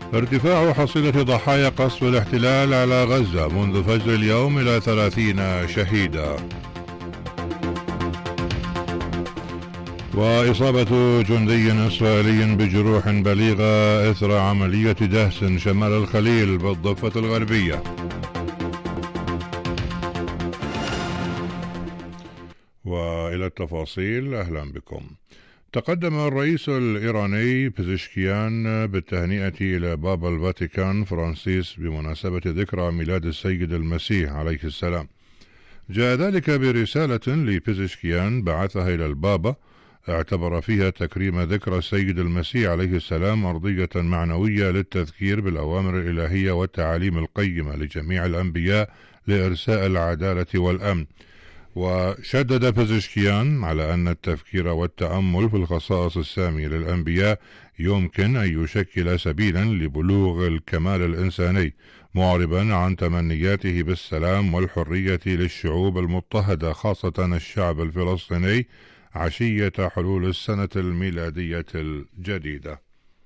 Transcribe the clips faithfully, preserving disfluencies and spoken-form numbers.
ارتفاع حصيلة ضحايا قصف الاحتلال على غزة منذ فجر اليوم إلى ثلاثين شهيدا. وإصابة جندي إسرائيلي بجروح بليغة إثر عملية دهس شمال الخليل بالضفة الغربية. وإلى التفاصيل، أهلا بكم. تقدم الرئيس الإيراني بيزشكيان بالتهنئة إلى بابا الفاتيكان فرانسيس بمناسبة ذكرى ميلاد السيد المسيح عليه السلام. جاء ذلك برسالة لبيزشكيان بعثها إلى البابا اعتبر فيها تكريم ذكرى السيد المسيح عليه السلام أرضية معنوية للتذكير بالأوامر الإلهية والتعاليم القيمة لجميع الأنبياء لإرساء العدالة والأمن. وشدد بيزشكيان على أن التفكير والتأمل في الخصائص السامية للأنبياء يمكن أن يشكل سبيلا لبلوغ الكمال الإنساني، معربا عن تمنياته بالسلام والحرية للشعوب المضطهدة خاصة الشعب الفلسطيني عشية حلول السنة الميلادية الجديدة.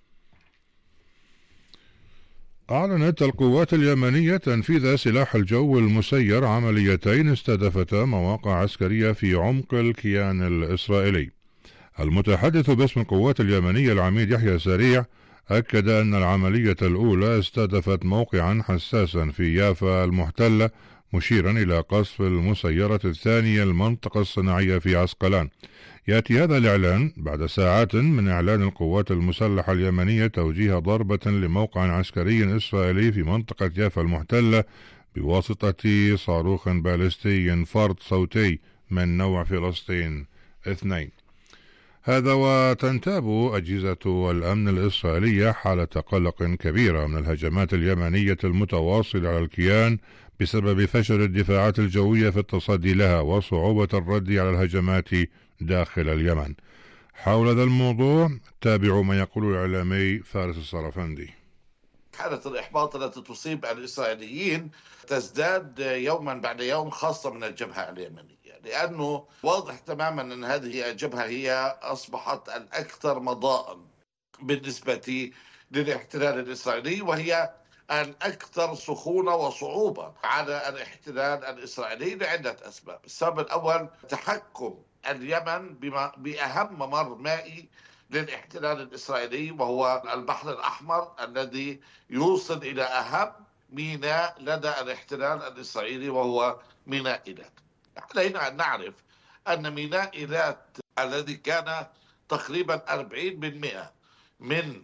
أعلنت القوات اليمنية تنفيذ سلاح الجو المسير عمليتين استهدفتا مواقع عسكرية في عمق الكيان الإسرائيلي. المتحدث باسم القوات اليمنية العميد يحيى سريع أكد أن العملية الأولى استهدفت موقعا حساسا في يافا المحتلة، مشيرا إلى قصف المسيرة الثانية المنطقة الصناعية في عسقلان. يأتي هذا الإعلان بعد ساعات من إعلان القوات المسلحة اليمنية توجيه ضربة لموقع عسكري إسرائيلي في منطقة يافا المحتلة بواسطة صاروخ باليستي فرد صوتي من نوع فلسطين اثنين. هذا وتنتاب أجهزة الأمن الإسرائيلية حالة قلق كبيرة من الهجمات اليمنية المتواصلة على الكيان بسبب فشل الدفاعات الجوية في التصدي لها وصعوبة الرد على الهجمات داخل اليمن. حول هذا الموضوع تابعوا ما يقول الإعلامي فارس الصرفندي. حالة الإحباط التي تصيب الإسرائيليين تزداد يوما بعد يوم، خاصة من الجبهة اليمنية، لأنه واضح تماما أن هذه الجبهة هي أصبحت الأكثر مضاء بالنسبة للاحتلال الإسرائيلي، وهي الأكثر سخونة وصعوبة على الاحتلال الإسرائيلي لعدة أسباب. السبب الأول تحكم اليمن بما بأهم ممر مائي للاحتلال الإسرائيلي، وهو البحر الأحمر الذي يوصل إلى أهم ميناء لدى الاحتلال الإسرائيلي وهو ميناء إيلات. علينا أن نعرف أن ميناء إيلات الذي كان تقريبا أربعين بالمئة من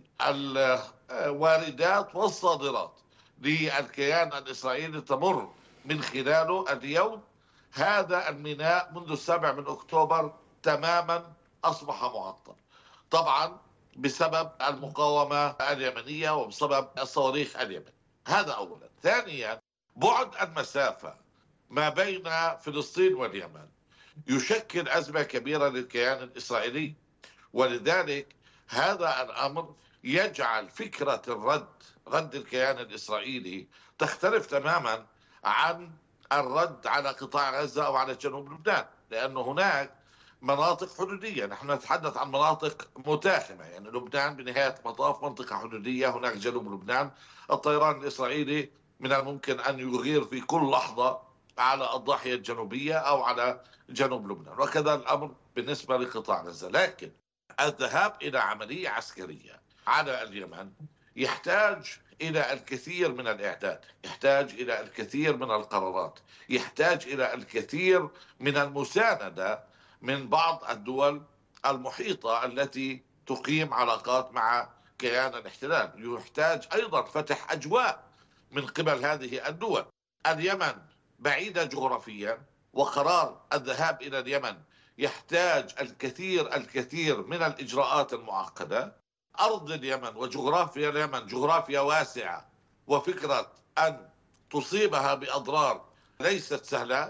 الواردات والصادرات للكيان الإسرائيلي تمر من خلاله، اليوم هذا الميناء منذ السابع من أكتوبر تماما أصبح معطل، طبعا بسبب المقاومة اليمنية وبسبب الصواريخ اليمنية. هذا أولا. ثانيا، بعد المسافة ما بين فلسطين واليمن يشكل أزمة كبيرة للكيان الإسرائيلي، ولذلك هذا الأمر يجعل فكرة الرد رد الكيان الإسرائيلي تختلف تماما عن الرد على قطاع غزة أو على جنوب لبنان، لأنه هناك مناطق حدودية. نحن نتحدث عن مناطق متاخمة، يعني لبنان بنهاية مطاف منطقة حدودية، هناك جنوب لبنان الطيران الإسرائيلي من الممكن أن يغير في كل لحظة على الضاحية الجنوبية أو على جنوب لبنان، وكذا الأمر بالنسبة لقطاع غزة. لكن الذهاب إلى عملية عسكرية على اليمن يحتاج إلى الكثير من الإعداد، يحتاج إلى الكثير من القرارات، يحتاج إلى الكثير من المساندة من بعض الدول المحيطة التي تقيم علاقات مع كيان الاحتلال. يحتاج أيضا فتح أجواء من قبل هذه الدول. اليمن بعيدة جغرافيا، وقرار الذهاب إلى اليمن يحتاج الكثير الكثير من الإجراءات المعقدة. أرض اليمن وجغرافيا اليمن جغرافيا واسعة، وفكرة أن تصيبها بأضرار ليست سهلة.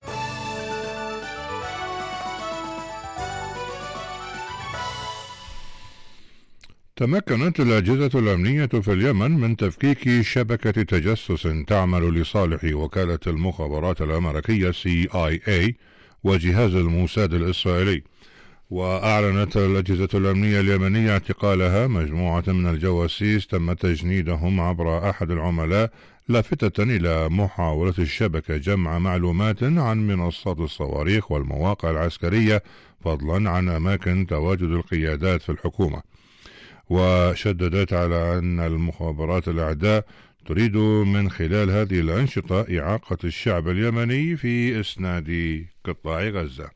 تمكنت الأجهزة الأمنية في اليمن من تفكيك شبكة تجسس تعمل لصالح وكالة المخابرات الأمريكية سي آي إيه وجهاز الموساد الإسرائيلي. وأعلنت الأجهزة الأمنية اليمنية اعتقالها مجموعة من الجواسيس تم تجنيدهم عبر أحد العملاء، لافتة إلى محاولة الشبكة جمع معلومات عن منصات الصواريخ والمواقع العسكرية فضلا عن أماكن تواجد القيادات في الحكومة. وشددت على أن المخابرات الأعداء تريد من خلال هذه الأنشطة إعاقة الشعب اليمني في إسناد قطاع غزة.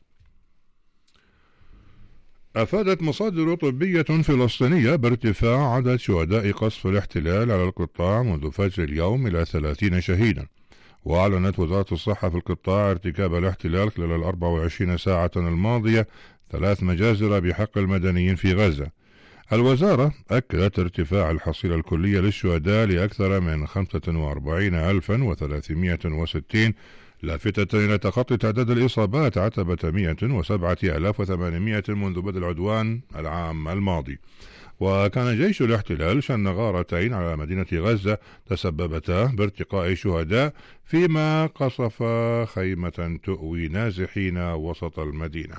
أفادت مصادر طبية فلسطينية بارتفاع عدد شهداء قصف الاحتلال على القطاع منذ فجر اليوم إلى ثلاثين شهيدا. وأعلنت وزارة الصحة في القطاع ارتكاب الاحتلال خلال الأربع وعشرين ساعة الماضية ثلاث مجازر بحق المدنيين في غزة. الوزارة أكدت ارتفاع الحصيلة الكلية للشهداء لأكثر من خمسة وأربعين ألفا وثلاثمائة وستين، لافتة إلى تخطي تعداد الإصابات عتبة مئة وسبعة آلاف وثمانمائة منذ بدء العدوان العام الماضي. وكان جيش الاحتلال شن غارتين على مدينة غزة تسببتا بارتقاء شهداء، فيما قصف خيمة تؤوي نازحين وسط المدينة.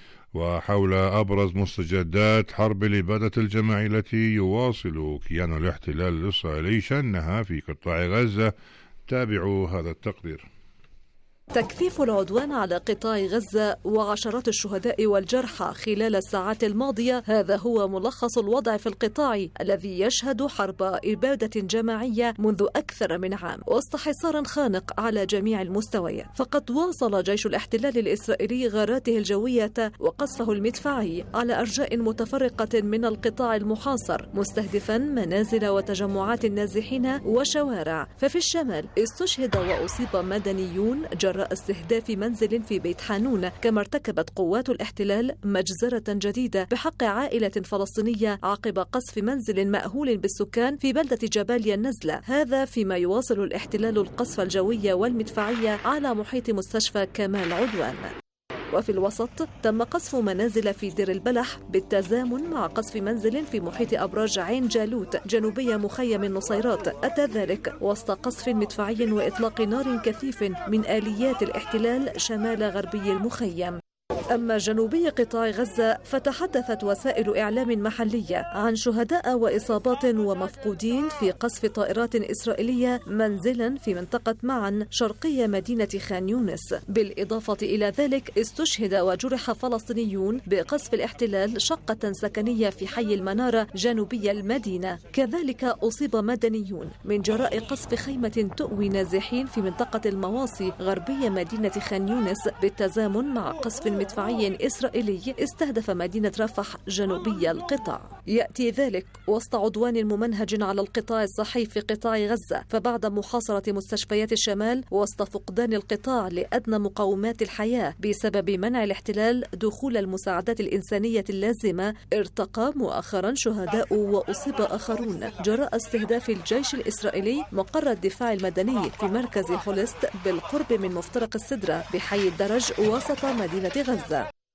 وحول أبرز مستجدات حرب الإبادة الجماعية التي يواصل كيان الاحتلال الإسرائيلي شنها في قطاع غزة، تابعوا هذا التقرير. تكثيف العدوان على قطاع غزة وعشرات الشهداء والجرحى خلال الساعات الماضية، هذا هو ملخص الوضع في القطاع الذي يشهد حرب إبادة جماعية منذ أكثر من عام وسط حصار خانق على جميع المستويات. فقد واصل جيش الاحتلال الإسرائيلي غاراته الجوية وقصفه المدفعي على أرجاء متفرقة من القطاع المحاصر، مستهدفا منازل وتجمعات النازحين وشوارع. ففي الشمال استشهد وأصيب مدنيون جراء استهداف منزل في بيت حانون، كما ارتكبت قوات الاحتلال مجزرة جديدة بحق عائلة فلسطينية عقب قصف منزل مأهول بالسكان في بلدة جباليا النزلة، هذا فيما يواصل الاحتلال القصف الجوي والمدفعي على محيط مستشفى كمال عدوان. وفي الوسط تم قصف منازل في دير البلح بالتزامن مع قصف منزل في محيط أبراج عين جالوت جنوبية مخيم النصيرات، أتى ذلك وسط قصف مدفعي وإطلاق نار كثيف من آليات الاحتلال شمال غربي المخيم. أما جنوبي قطاع غزة فتحدثت وسائل إعلام محلية عن شهداء وإصابات ومفقودين في قصف طائرات إسرائيلية منزلا في منطقة معن شرقية مدينة خان يونس. بالإضافة إلى ذلك استشهد وجرح فلسطينيون بقصف الاحتلال شقة سكنية في حي المنارة جنوبي المدينة، كذلك أصيب مدنيون من جراء قصف خيمة تؤوي نازحين في منطقة المواصي غربية مدينة خان يونس، بالتزامن مع قصف مدفعي إسرائيلي استهدف مدينة رفح جنوبي القطاع. يأتي ذلك وسط عدوان ممنهج على القطاع الصحي في قطاع غزة، فبعد محاصرة مستشفيات الشمال وسط فقدان القطاع لأدنى مقومات الحياة بسبب منع الاحتلال دخول المساعدات الإنسانية اللازمة، ارتقى مؤخرا شهداء وأصيب آخرون جراء استهداف الجيش الإسرائيلي مقر الدفاع المدني في مركز حولست بالقرب من مفترق السدرة بحي الدرج وسط مدينة غزة.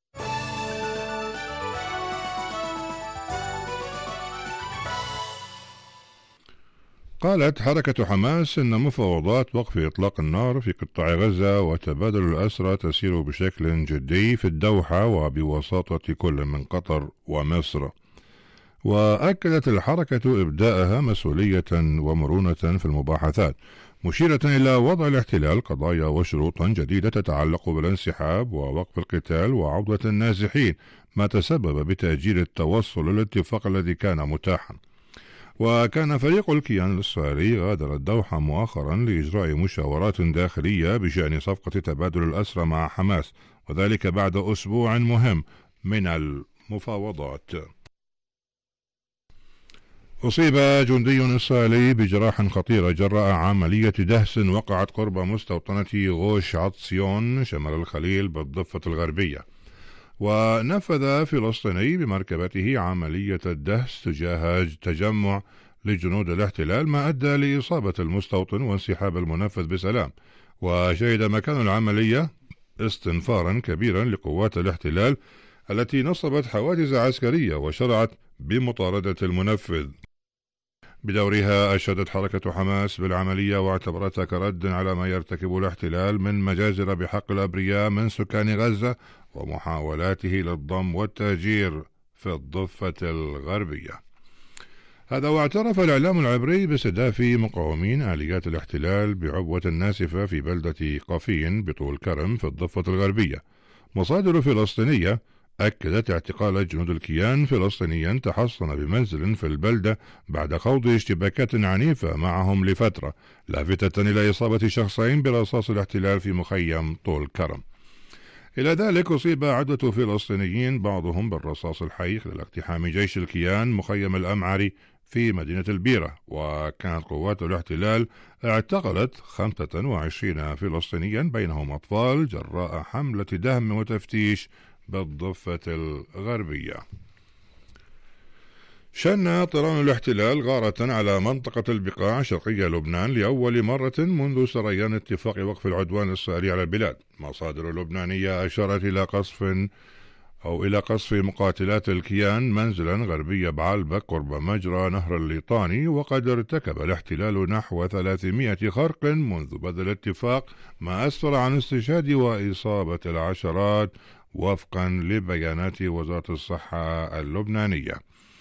قالت حركة حماس إن مفاوضات وقف إطلاق النار في قطاع غزة وتبادل الأسرى تسير بشكل جدي في الدوحة وبوساطة كل من قطر ومصر. وأكدت الحركة إبداءها مسؤولية ومرونة في المباحثات، مشيرة إلى وضع الاحتلال قضايا وشروط جديدة تتعلق بالانسحاب ووقف القتال وعودة النازحين، ما تسبب بتأجيل التوصل للاتفاق الذي كان متاحا. وكان فريق الكيان الإسرائيلي غادر الدوحة مؤخرا لإجراء مشاورات داخلية بشأن صفقة تبادل الأسرى مع حماس، وذلك بعد أسبوع مهم من المفاوضات. أصيب جندي إسرائيلي بجراح خطيرة جراء عملية دهس وقعت قرب مستوطنة غوش عطسيون شمال الخليل بالضفة الغربية. ونفذ فلسطيني بمركبته عملية الدهس تجاه تجمع لجنود الاحتلال، ما أدى لإصابة المستوطن وانسحاب المنفذ بسلام. وشهد مكان العملية استنفارا كبيرا لقوات الاحتلال التي نصبت حواجز عسكرية وشرعت بمطاردة المنفذ. بدورها أشادت حركة حماس بالعملية واعتبرتها كرد على ما يرتكب الاحتلال من مجازر بحق الأبرياء من سكان غزة، ومحاولاته للضم والتهجير في الضفة الغربية. هذا واعترف الإعلام العبري باستهداف مقاومين آليات الاحتلال بعبوة ناسفة في بلدة قفين بطول كرم في الضفة الغربية. مصادر فلسطينية أكدت اعتقال جنود الكيان فلسطينيا تحصن بمنزل في البلدة بعد خوض اشتباكات عنيفة معهم لفترة، لافتة إلى إصابة شخصين برصاص الاحتلال في مخيم طول كرم. إلى ذلك أصيب عدة فلسطينيين بعضهم بالرصاص الحي خلال اقتحام جيش الكيان مخيم الأمعري في مدينة البيرة، وكانت قوات الاحتلال اعتقلت خمسة وعشرين فلسطينيا بينهم أطفال جراء حملة دهم وتفتيش بالضفة الغربية. شن طيران الاحتلال غارة على منطقة البقاع شرقية لبنان لأول مرة منذ سريان اتفاق وقف العدوان الإسرائيلي على البلاد. مصادر لبنانية أشارت إلى قصف أو إلى قصف مقاتلات الكيان منزلا غربي بعلبك قرب مجرى نهر الليطاني، وقد ارتكب الاحتلال نحو ثلاثمائة خرق منذ بدء الاتفاق، ما أسفر عن استشهاد وإصابة العشرات وفقا لبيانات وزارة الصحة اللبنانية.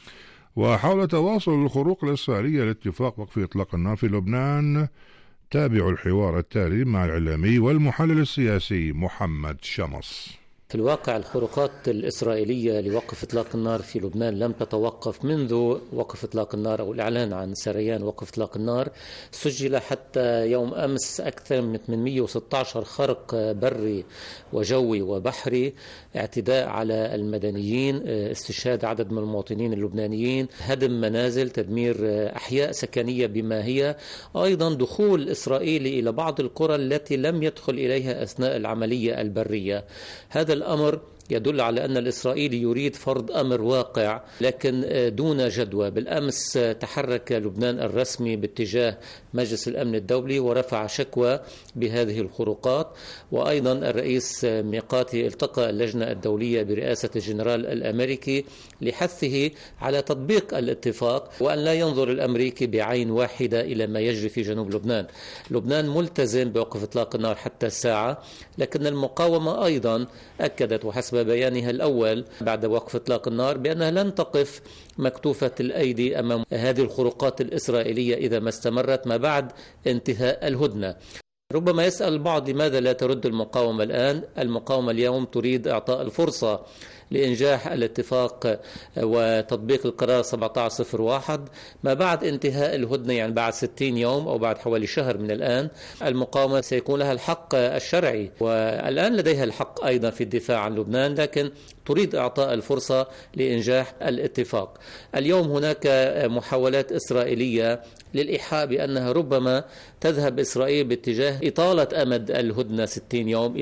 وحول تواصل الخروق الإسرائيلية لاتفاق وقف إطلاق النار في لبنان، تابعوا الحوار التالي مع الإعلامي والمحلل السياسي محمد شمس. في الواقع الخروقات الإسرائيلية لوقف إطلاق النار في لبنان لم تتوقف منذ وقف إطلاق النار أو الإعلان عن سريان وقف إطلاق النار. سجل حتى يوم أمس أكثر من ثمانمائة وستة عشر خرق بري وجوي وبحري، اعتداء على المدنيين، استشهاد عدد من المواطنين اللبنانيين، هدم منازل، تدمير أحياء سكنية بما هي، أيضا دخول إسرائيلي إلى بعض القرى التي لم يدخل إليها أثناء العملية البرية. هذا الأمر يدل على أن الإسرائيلي يريد فرض أمر واقع لكن دون جدوى. بالأمس تحرك لبنان الرسمي باتجاه مجلس الأمن الدولي ورفع شكوى بهذه الخروقات، وأيضا الرئيس ميقاتي التقى اللجنة الدولية برئاسة الجنرال الأمريكي لحثه على تطبيق الاتفاق وأن لا ينظر الأمريكي بعين واحدة إلى ما يجري في جنوب لبنان. لبنان ملتزم بوقف إطلاق النار حتى الساعة، لكن المقاومة أيضا أكدت وحسب بيانها الأول بعد وقف إطلاق النار بأنها لن تقف مكتوفة الأيدي أمام هذه الخروقات الإسرائيلية إذا ما استمرت ما بعد انتهاء الهدنة. ربما يسأل البعض لماذا لا ترد المقاومة الآن؟ المقاومة اليوم تريد إعطاء الفرصة لإنجاح الاتفاق وتطبيق القرار سبعة عشر صفر واحد ما بعد انتهاء الهدنة، يعني بعد ستين يوم أو بعد حوالي شهر من الآن. المقاومة سيكون لها الحق الشرعي والآن لديها الحق أيضا في الدفاع عن لبنان، لكن تريد إعطاء الفرصة لإنجاح الاتفاق. اليوم هناك محاولات إسرائيلية للإيحاء بأنها ربما تذهب إسرائيل باتجاه إطالة أمد الهدنة ستين يوم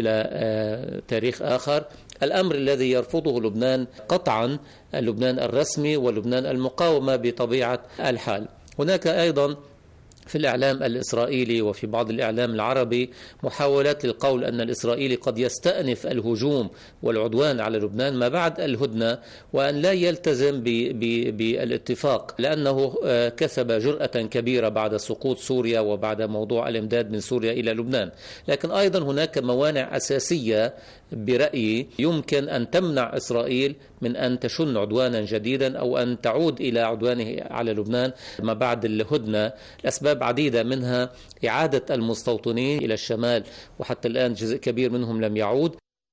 إلى تاريخ آخر، الأمر الذي يرفضه لبنان قطعا، لبنان الرسمي ولبنان المقاومة بطبيعة الحال. هناك أيضا في الإعلام الإسرائيلي وفي بعض الإعلام العربي محاولات للقول أن الإسرائيلي قد يستأنف الهجوم والعدوان على لبنان ما بعد الهدنة، وأن لا يلتزم بالاتفاق لأنه كسب جرأة كبيرة بعد سقوط سوريا وبعد موضوع الإمداد من سوريا إلى لبنان. لكن أيضا هناك موانع أساسية برأيي يمكن أن تمنع إسرائيل من أن تشن عدوانا جديدا أو أن تعود إلى عدوانه على لبنان ما بعد الهدنة. الأسباب عديدة، منها إعادة المستوطنين إلى الشمال وحتى الآن جزء كبير منهم لم يعود.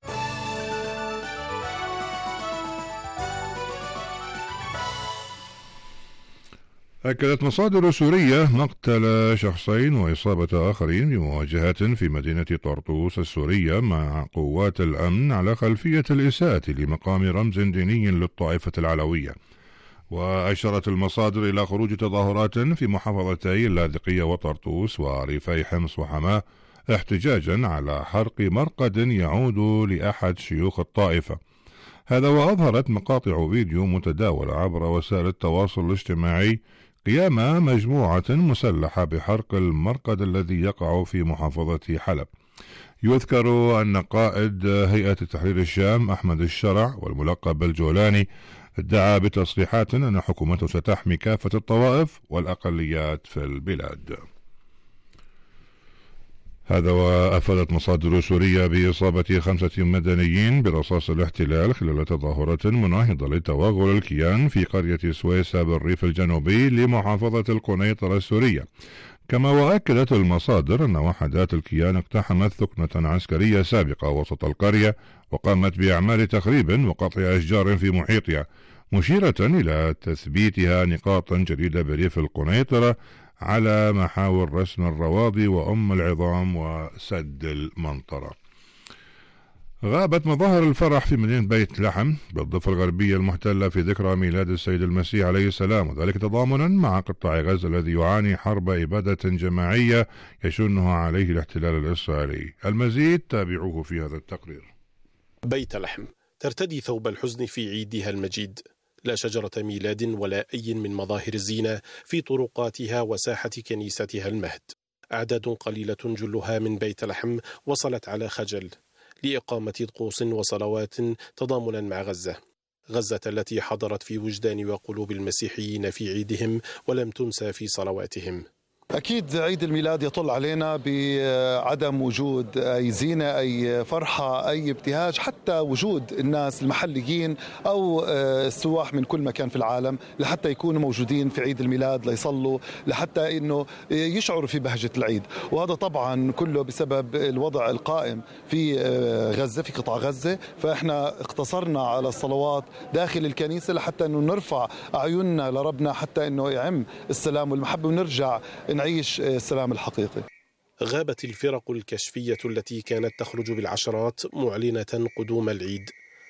أكدت مصادر سورية مقتل شخصين وإصابة آخرين بمواجهات في مدينة طرطوس السورية مع قوات الأمن على خلفية الإساءة لمقام رمز ديني للطائفة العلوية. وأشارت المصادر إلى خروج تظاهرات في محافظتي اللاذقية وطرطوس وريفي حمص وحماة احتجاجا على حرق مرقد يعود لأحد شيوخ الطائفة. هذا وأظهرت مقاطع فيديو متداولة عبر وسائل التواصل الاجتماعي قيام مجموعة مسلحة بحرق المرقد الذي يقع في محافظة حلب. يذكر أن قائد هيئة تحرير الشام أحمد الشرع والملقب بالجولاني ادعى بتصريحات أن حكومته ستحمي كافة الطوائف والأقليات في البلاد. هذا وأفادت مصادر سورية بإصابة خمسة مدنيين برصاص الاحتلال خلال تظاهرة مناهضة لتوغل الكيان في قرية سويسة بالريف الجنوبي لمحافظة القنيطرة السورية. كما وأكدت المصادر أن وحدات الكيان اقتحمت ثكنة عسكرية سابقة وسط القرية وقامت بأعمال تخريب وقطع أشجار في محيطها، مشيرة إلى تثبيتها نقاطا جديدة بريف القنيطرة على محاور رسم الرواضي وأم العظام وسد المنطرة. غابت مظاهر الفرح في مدينة بيت لحم بالضفة الغربية المحتلة في ذكرى ميلاد السيد المسيح عليه السلام، وذلك تضامنا مع قطاع غزة الذي يعاني حرب إبادة جماعية يشنها عليه الاحتلال الإسرائيلي. المزيد تابعوه في هذا التقرير. بيت لحم ترتدي ثوب الحزن في عيدها المجيد، لا شجرة ميلاد ولا أي من مظاهر الزينة في طرقاتها وساحة كنيستها المهد. أعداد قليلة جلها من بيت لحم وصلت على خجل لإقامة طقوس وصلوات تضامنا مع غزة، غزة التي حضرت في وجدان وقلوب المسيحيين في عيدهم ولم تنسى في صلواتهم. أكيد عيد الميلاد يطل علينا بعدم وجود أي زينة، أي فرحة، أي ابتهاج، حتى وجود الناس المحليين أو السواح من كل مكان في العالم لحتى يكونوا موجودين في عيد الميلاد ليصلوا، لحتى إنه يشعروا في بهجة العيد. وهذا طبعا كله بسبب الوضع القائم في غزة، في قطاع غزة. فإحنا اقتصرنا على الصلوات داخل الكنيسة لحتى إنه نرفع أعيننا لربنا، حتى إنه يعم السلام والمحبة ونرجع نعيش السلام الحقيقي. غابت الفرق الكشفية التي كانت تخرج بالعشرات معلنة قدوم العيد،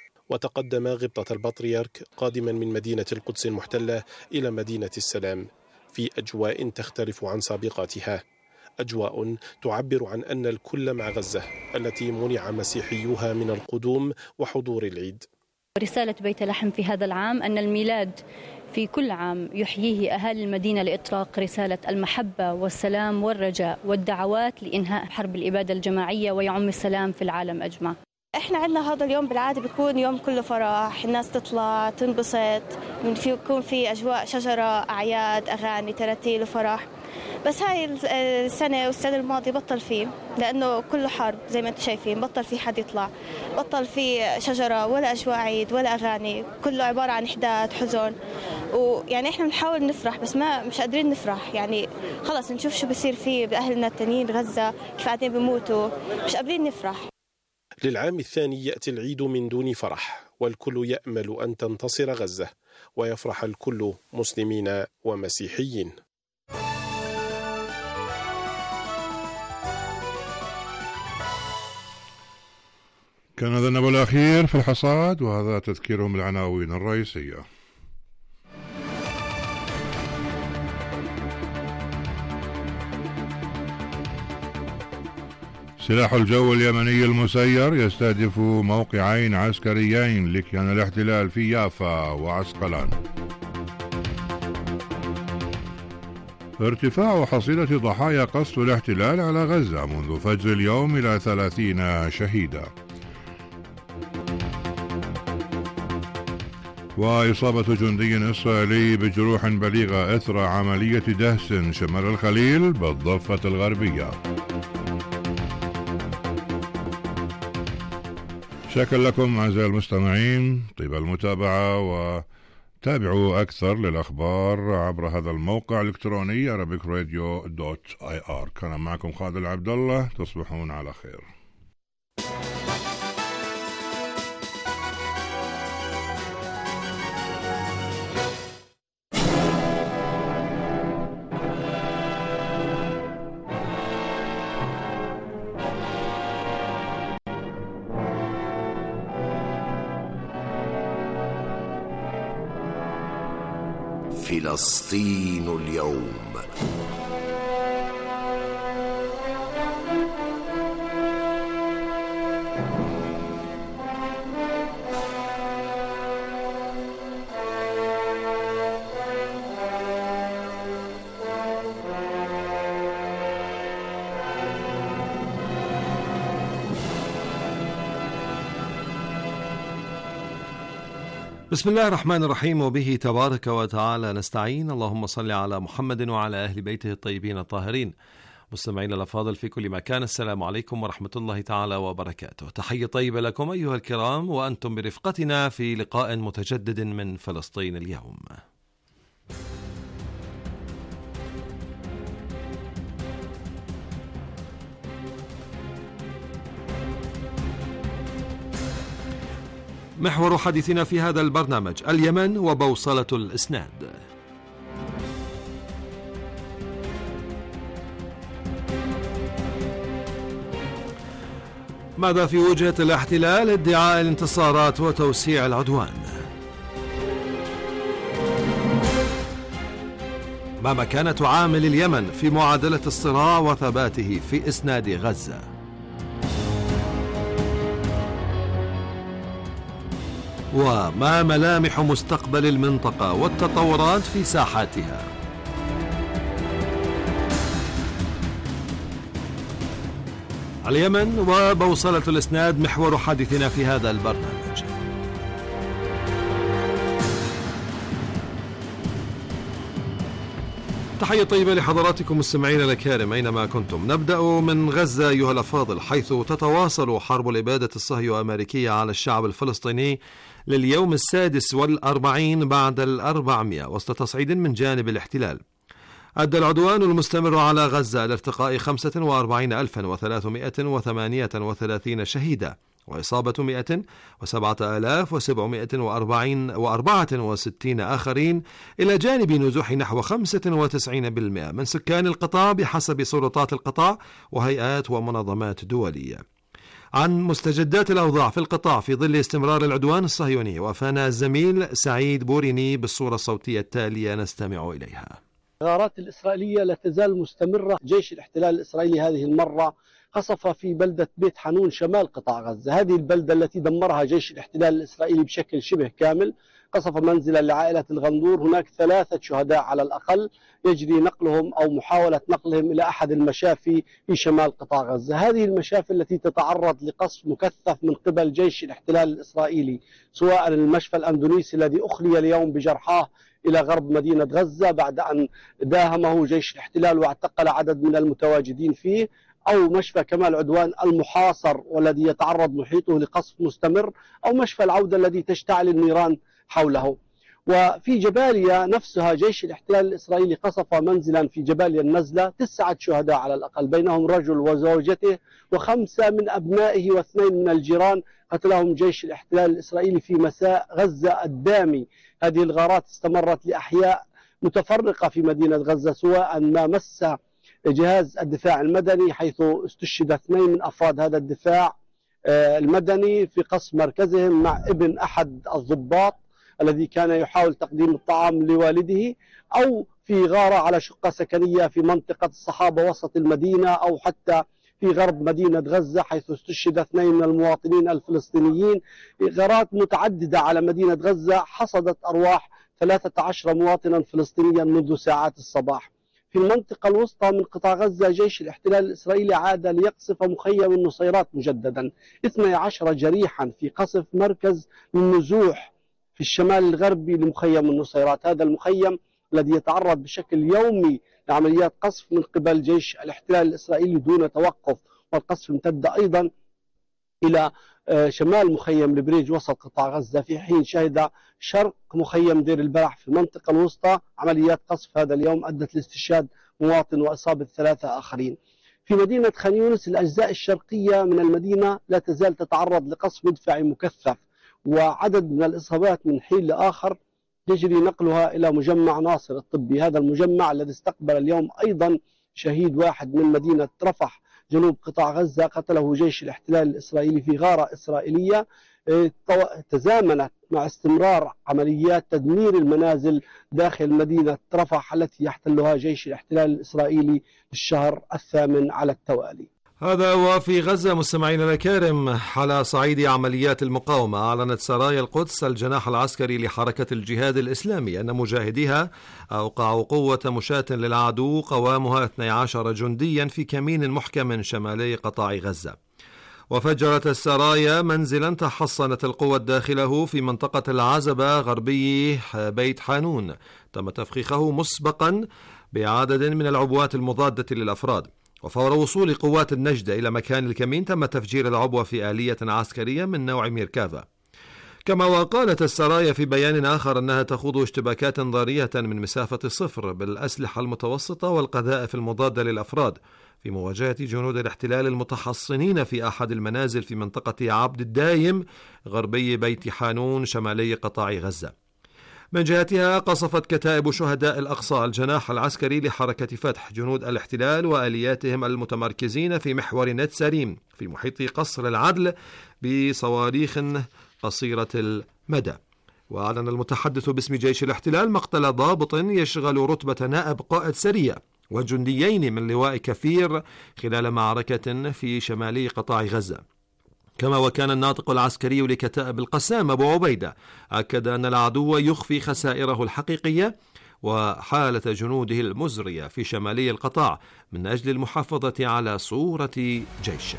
وتقدم غبطة البطريرك قادما من مدينة القدس المحتلة إلى مدينة السلام في أجواء تختلف عن سابقاتها، أجواء تعبر عن أن الكل مع غزة التي منع مسيحيوها من القدوم وحضور العيد. رسالة بيت لحم في هذا العام أن الميلاد في كل عام يحييه أهالي المدينة لإطلاق رسالة المحبة والسلام والرجاء والدعوات لإنهاء حرب الإبادة الجماعية ويعم السلام في العالم أجمع. احنا عندنا هذا اليوم بالعاده بيكون يوم كله فرح، الناس تطلع تنبسط، بيكون في اجواء شجره، اعياد، اغاني، تراتيل وفرح. بس هاي السنه والسنه الماضيه بطل فيه، لانه كله حرب زي ما انتم شايفين، بطل في حد يطلع، بطل في شجره ولا اجواء عيد ولا اغاني، كله عباره عن احداث حزن. ويعني احنا بنحاول نفرح بس ما مش قادرين نفرح، يعني خلص نشوف شو بصير فيه باهلنا التانيين غزه كيف قاعدين بيموتوا، مش قادرين نفرح. للعام الثاني يأتي العيد من دون فرح، والكل يأمل أن تنتصر غزة ويفرح الكل مسلمين ومسيحيين. كان هذا النبأ الأخير في الحصاد، وهذا تذكيرهم بالعناوين الرئيسية. سلاح الجو اليمني المسير يستهدف موقعين عسكريين لكيان الاحتلال في يافا وعسقلان. ارتفاع حصيلة ضحايا قصف الاحتلال على غزة منذ فجر اليوم إلى ثلاثين شهيدا. وإصابة جندي إسرائيلي بجروح بليغة إثر عملية دهس شمال الخليل بالضفة الغربية. شكرا لكم أعزائي المستمعين، طيب المتابعة، وتابعوا أكثر للأخبار عبر هذا الموقع الإلكتروني arabic radio دوت آي آر. كان معكم خالد العبد الله، تصبحون على خير. فلسطين اليوم. بسم الله الرحمن الرحيم، وبه تبارك وتعالى نستعين. اللهم صل على محمد وعلى أهل بيته الطيبين الطاهرين. مستمعينا الأفاضل في كل مكان، السلام عليكم ورحمة الله تعالى وبركاته. تحية طيبة لكم أيها الكرام، وأنتم برفقتنا في لقاء متجدد من فلسطين اليوم. محور حديثنا في هذا البرنامج اليمن وبوصلة الإسناد. ماذا في وجهة الاحتلال ادعاء الانتصارات وتوسيع العدوان؟ ما مكانة عامل اليمن في معادلة الصراع وثباته في إسناد غزة؟ وما ملامح مستقبل المنطقة والتطورات في ساحاتها؟ اليمن وبوصلة الإسناد محور حديثنا في هذا البرنامج. تحية طيبة لحضراتكم مستمعين الكرام أينما كنتم. نبدأ من غزة أيها الأفاضل، حيث تتواصل حرب الإبادة الصهيونية الأمريكية على الشعب الفلسطيني لليوم السادس والأربعين بعد الأربعمائة وسط تصعيد من جانب الاحتلال. أدى العدوان المستمر على غزة لارتقاء خمسة وأربعين ألفا وثلاثمائة وثمانية وثلاثين شهيدا وإصابة مائة وسبعة آلاف وسبعمائة وأربعة وستين آخرين، إلى جانب نزوح نحو خمسة وتسعين بالمئة من سكان القطاع بحسب سلطات القطاع وهيئات ومنظمات دولية. عن مستجدات الأوضاع في القطاع في ظل استمرار العدوان الصهيوني وافانا الزميل سعيد بوريني بالصورة الصوتية التالية نستمع إليها. الغارات الإسرائيلية لا تزال مستمرة. جيش الاحتلال الإسرائيلي هذه المرة قصف في بلدة بيت حانون شمال قطاع غزة، هذه البلدة التي دمرها جيش الاحتلال الإسرائيلي بشكل شبه كامل. قصف منزلا لعائلة الغندور، هناك ثلاثة شهداء على الأقل، يجري نقلهم أو محاولة نقلهم إلى أحد المشافي في شمال قطاع غزة. هذه المشافي التي تتعرض لقصف مكثف من قبل جيش الاحتلال الإسرائيلي، سواء المشفى الأندونيسي الذي أخلي اليوم بجرحاه إلى غرب مدينة غزة بعد أن داهمه جيش الاحتلال واعتقل عدد من المتواجدين فيه، أو مشفى كمال عدوان المحاصر والذي يتعرض محيطه لقصف مستمر، أو مشفى العودة الذي تشتعل النيران حوله. وفي جباليا نفسها جيش الاحتلال الإسرائيلي قصف منزلا في جباليا النزلة، تسعة شهداء على الأقل، بينهم رجل وزوجته وخمسة من أبنائه واثنين من الجيران قتلهم جيش الاحتلال الإسرائيلي في مساء غزة الدامي. هذه الغارات استمرت لأحياء متفرقة في مدينة غزة، سواء ما مس جهاز الدفاع المدني حيث استشهد اثنين من أفراد هذا الدفاع المدني في قصف مركزهم مع ابن أحد الضباط الذي كان يحاول تقديم الطعام لوالده، أو في غارة على شقة سكنية في منطقة الصحابة وسط المدينة، أو حتى في غرب مدينة غزة حيث استشهد اثنين من المواطنين الفلسطينيين. غارات متعددة على مدينة غزة حصدت أرواح ثلاثة عشر مواطنا فلسطينيا منذ ساعات الصباح. في المنطقة الوسطى من قطاع غزة جيش الاحتلال الإسرائيلي عاد ليقصف مخيم النصيرات مجددا، اثني عشر جريحا في قصف مركز للنزوح في الشمال الغربي لمخيم النصيرات. هذا المخيم الذي يتعرض بشكل يومي لعمليات قصف من قبل جيش الاحتلال الإسرائيلي دون توقف، والقصف امتد أيضا إلى شمال مخيم البريج وسط قطاع غزة، في حين شهد شرق مخيم دير البلح في المنطقة الوسطى عمليات قصف هذا اليوم أدت لاستشهاد مواطن وإصابة ثلاثة آخرين. في مدينة خان يونس الأجزاء الشرقية من المدينة لا تزال تتعرض لقصف مدفعي مكثف، وعدد من الإصابات من حين لآخر يجري نقلها إلى مجمع ناصر الطبي. هذا المجمع الذي استقبل اليوم أيضا شهيد واحد من مدينة رفح جنوب قطاع غزة قتله جيش الاحتلال الإسرائيلي في غارة إسرائيلية تزامنت مع استمرار عمليات تدمير المنازل داخل مدينة رفح التي يحتلها جيش الاحتلال الإسرائيلي الشهر الثامن على التوالي. هذا وفي غزة مستمعينا الكرام. على صعيد عمليات المقاومة، أعلنت سرايا القدس الجناح العسكري لحركة الجهاد الإسلامي أن مجاهديها أوقعوا قوة مشاة للعدو قوامها اثني عشر جنديا في كمين محكم شمالي قطاع غزة. وفجرت السرايا منزلا تحصنت القوة داخله في منطقة العزبة غربي بيت حانون، تم تفخيخه مسبقا بعدد من العبوات المضادة للأفراد. وفور وصول قوات النجدة إلى مكان الكمين تم تفجير العبوة في آلية عسكرية من نوع ميركافا. كما وقالت السرايا في بيان آخر أنها تخوض اشتباكات ضارية من مسافة صفر بالأسلحة المتوسطة والقذائف المضادة للأفراد في مواجهة جنود الاحتلال المتحصنين في أحد المنازل في منطقة عبد الدايم غربي بيت حانون شمالي قطاع غزة. من جهتها قصفت كتائب شهداء الأقصى الجناح العسكري لحركة فتح جنود الاحتلال وآلياتهم المتمركزين في محور نتساريم في محيط قصر العدل بصواريخ قصيرة المدى. وأعلن المتحدث باسم جيش الاحتلال مقتل ضابط يشغل رتبة نائب قائد سرية وجنديين من لواء كفير خلال معركة في شمالي قطاع غزة. كما وكان الناطق العسكري لكتائب القسام أبو عبيدة أكد أن العدو يخفي خسائره الحقيقية وحالة جنوده المزرية في شمالي القطاع من أجل المحافظة على صورة جيشه.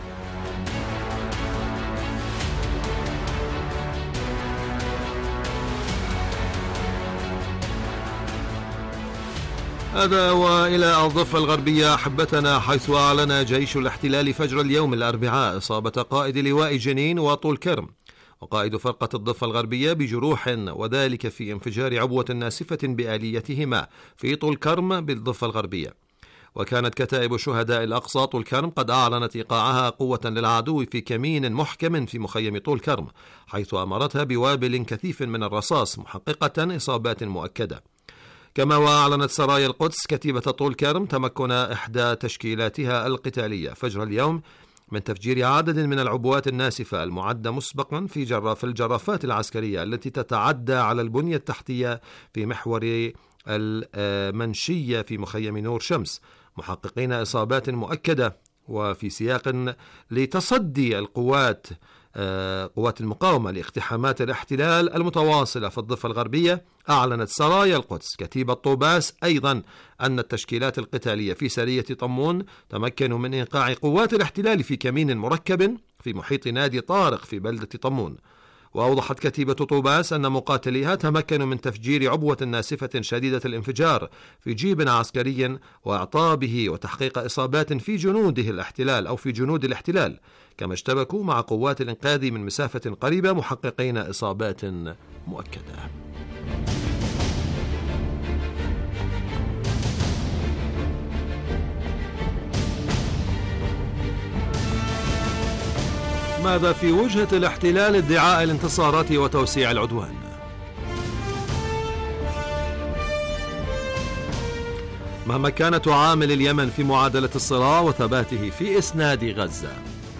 هذا وإلى الضفة الغربية أحبتنا، حيث أعلن جيش الاحتلال فجر اليوم الأربعاء إصابة قائد لواء جنين وطول كرم وقائد فرقة الضفة الغربية بجروح، وذلك في انفجار عبوة ناسفة بآليتهما في طول كرم بالضفة الغربية. وكانت كتائب شهداء الأقصى طول كرم قد أعلنت إيقاعها قوة للعدو في كمين محكم في مخيم طول كرم، حيث أمرتها بوابل كثيف من الرصاص محققة إصابات مؤكدة. كما وأعلنت سرايا القدس كتيبة طول كرم تمكن إحدى تشكيلاتها القتالية فجر اليوم من تفجير عدد من العبوات الناسفة المعدة مسبقا في جراف الجرافات العسكرية التي تتعدى على البنية التحتية في محور المنشية في مخيم نور شمس، محققين إصابات مؤكدة. وفي سياق لتصدي القوات قوات المقاومة لاقتحامات الاحتلال المتواصلة في الضفة الغربية، أعلنت سرايا القدس كتيبة طوباس أيضا أن التشكيلات القتالية في سرية طمون تمكنوا من إيقاع قوات الاحتلال في كمين مركب في محيط نادي طارق في بلدة طمون. وأوضحت كتيبة طوباس أن مقاتليها تمكنوا من تفجير عبوة ناسفة شديدة الانفجار في جيب عسكري وإعطابه وتحقيق إصابات في جنوده الاحتلال أو في جنود الاحتلال، كما اشتبكوا مع قوات الإنقاذ من مسافة قريبة محققين إصابات مؤكدة. ماذا في وجهة الاحتلال ادعاء الانتصارات وتوسيع العدوان؟ ما مكانة عامل اليمن في معادلة الصراع وثباته في إسناد غزة؟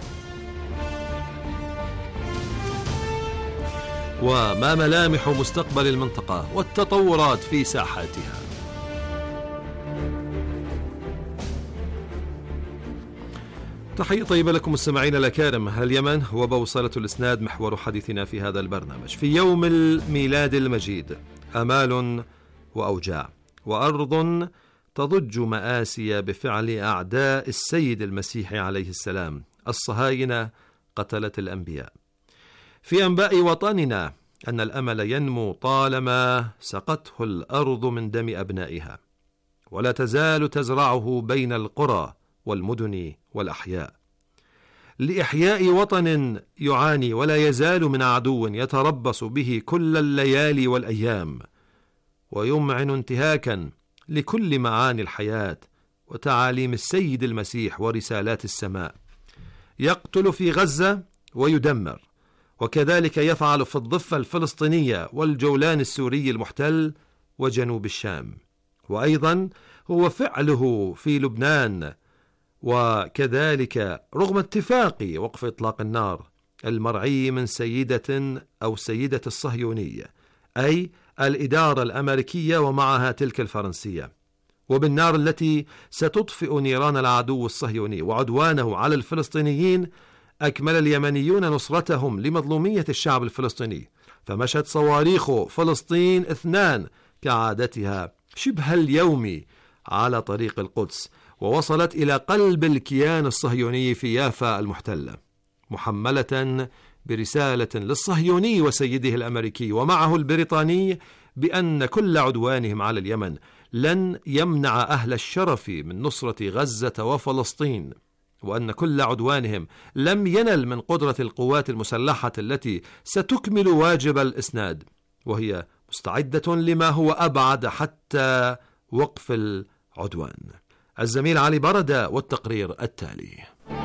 وما ملامح مستقبل المنطقة والتطورات في ساحاتها؟ تحية طيبة لكم مستمعين الأكارم. اليمن هو بوصلة الإسناد، محور حديثنا في هذا البرنامج. في يوم الميلاد المجيد آمال وأوجاع، وأرض تضج مآسي بفعل أعداء السيد المسيح عليه السلام، الصهاينة قتلة الأنبياء. في أنباء وطننا أن الأمل ينمو طالما سقته الأرض من دم أبنائها، ولا تزال تزرعه بين القرى والمدن والأحياء، لإحياء وطن يعاني ولا يزال من عدو يتربص به كل الليالي والأيام، ويمعن انتهاكا لكل معاني الحياة وتعاليم السيد المسيح ورسالات السماء. يقتل في غزة ويدمر، وكذلك يفعل في الضفة الفلسطينية والجولان السوري المحتل وجنوب الشام، وأيضا هو فعله في لبنان. وكذلك رغم اتفاق وقف إطلاق النار المرعي من سيدة أو سيدة الصهيونية، أي الإدارة الأمريكية ومعها تلك الفرنسية، وبالنار التي ستطفئ نيران العدو الصهيوني وعدوانه على الفلسطينيين، أكمل اليمنيون نصرتهم لمظلومية الشعب الفلسطيني، فمشت صواريخ فلسطين اثنان كعادتها شبه اليومي على طريق القدس، ووصلت إلى قلب الكيان الصهيوني في يافا المحتلة، محملة برسالة للصهيوني وسيده الأمريكي ومعه البريطاني بأن كل عدوانهم على اليمن لن يمنع أهل الشرف من نصرة غزة وفلسطين، وأن كل عدوانهم لم ينل من قدرة القوات المسلحة التي ستكمل واجب الإسناد، وهي مستعدة لما هو أبعد حتى وقف العدوان. الزميل علي بردة والتقرير التالي.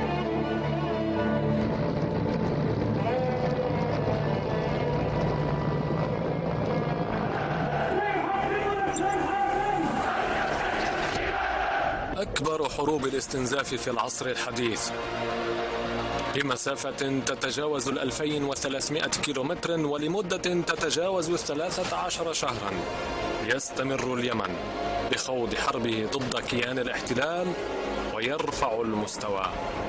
أكبر حروب الاستنزاف في العصر الحديث بمسافة تتجاوز الألفين وثلاثمائة كيلومتر ولمدة تتجاوز الثلاثة عشر شهرا، يستمر اليمن بخوض حربه ضد كيان الاحتلال ويرفع المستوى.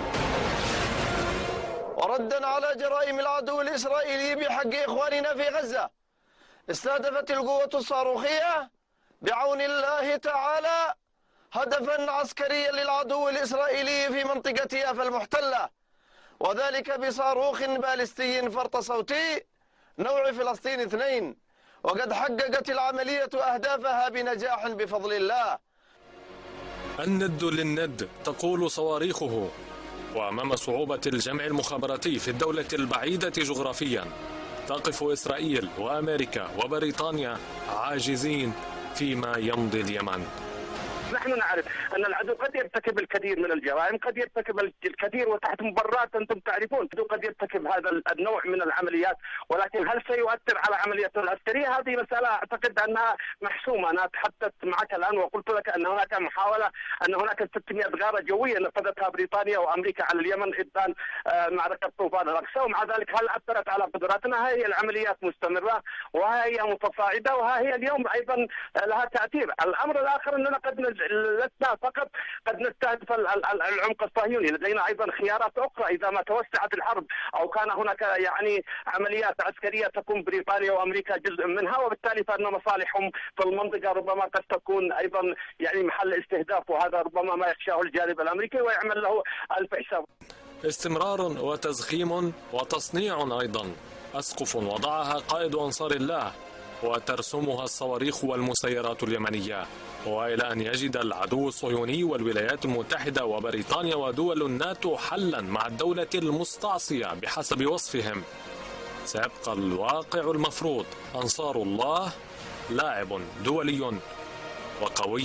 وردا على جرائم العدو الإسرائيلي بحق إخواننا في غزة، استهدفت القوة الصاروخية بعون الله تعالى هدفا عسكريا للعدو الإسرائيلي في منطقة يافا المحتلة، وذلك بصاروخ باليستي فرط صوتي نوع فلسطين اثنين، وقد حققت العملية أهدافها بنجاح بفضل الله. الند للند تقول صواريخه، وأمام صعوبة الجمع المخابراتي في الدولة البعيدة جغرافيا تقف إسرائيل وأمريكا وبريطانيا عاجزين فيما يمضي اليمن. نحن نعرف أن العدو قد يرتكب الكثير من الجرائم، قد يرتكب الكثير وتحت مبررات أنتم تعرفون، العدو قد يرتكب هذا النوع من العمليات، ولكن هل سيؤثر على عمليته العسكرية؟ هذه مسألة أعتقد أنها محسومة. أنا تحدثت معك الآن وقلت لك أن هناك محاولة، أن هناك ستمائة غارة جوية نفذتها بريطانيا وأمريكا على اليمن إبان معركة طوفان الأقصى، ومع ذلك هل أثرت على قدراتنا؟ هذه العمليات مستمرة وهي متصاعدة، وهي اليوم أيضا لها تأثير. الأمر الآخر أننا قد لسنا فقط قد نستهدف العمق الصهيوني، لدينا ايضا خيارات اخرى اذا ما توسعت الحرب او كان هناك يعني عمليات عسكريه تكون بريطانيا وامريكا جزء منها، وبالتالي فان مصالحهم في المنطقه ربما قد تكون ايضا يعني محل استهداف، وهذا ربما ما يخشاه الجانب الامريكي ويعمل له الف حساب. استمرار وتزخيم وتصنيع ايضا، اسقف وضعها قائد انصار الله وترسمها الصواريخ والمسيرات اليمنيه، وإلى أن يجد العدو الصهيوني والولايات المتحدة وبريطانيا ودول الناتو حلا مع الدولة المستعصية بحسب وصفهم، سيبقى الواقع المفروض أنصار الله لاعب دولي وقوي.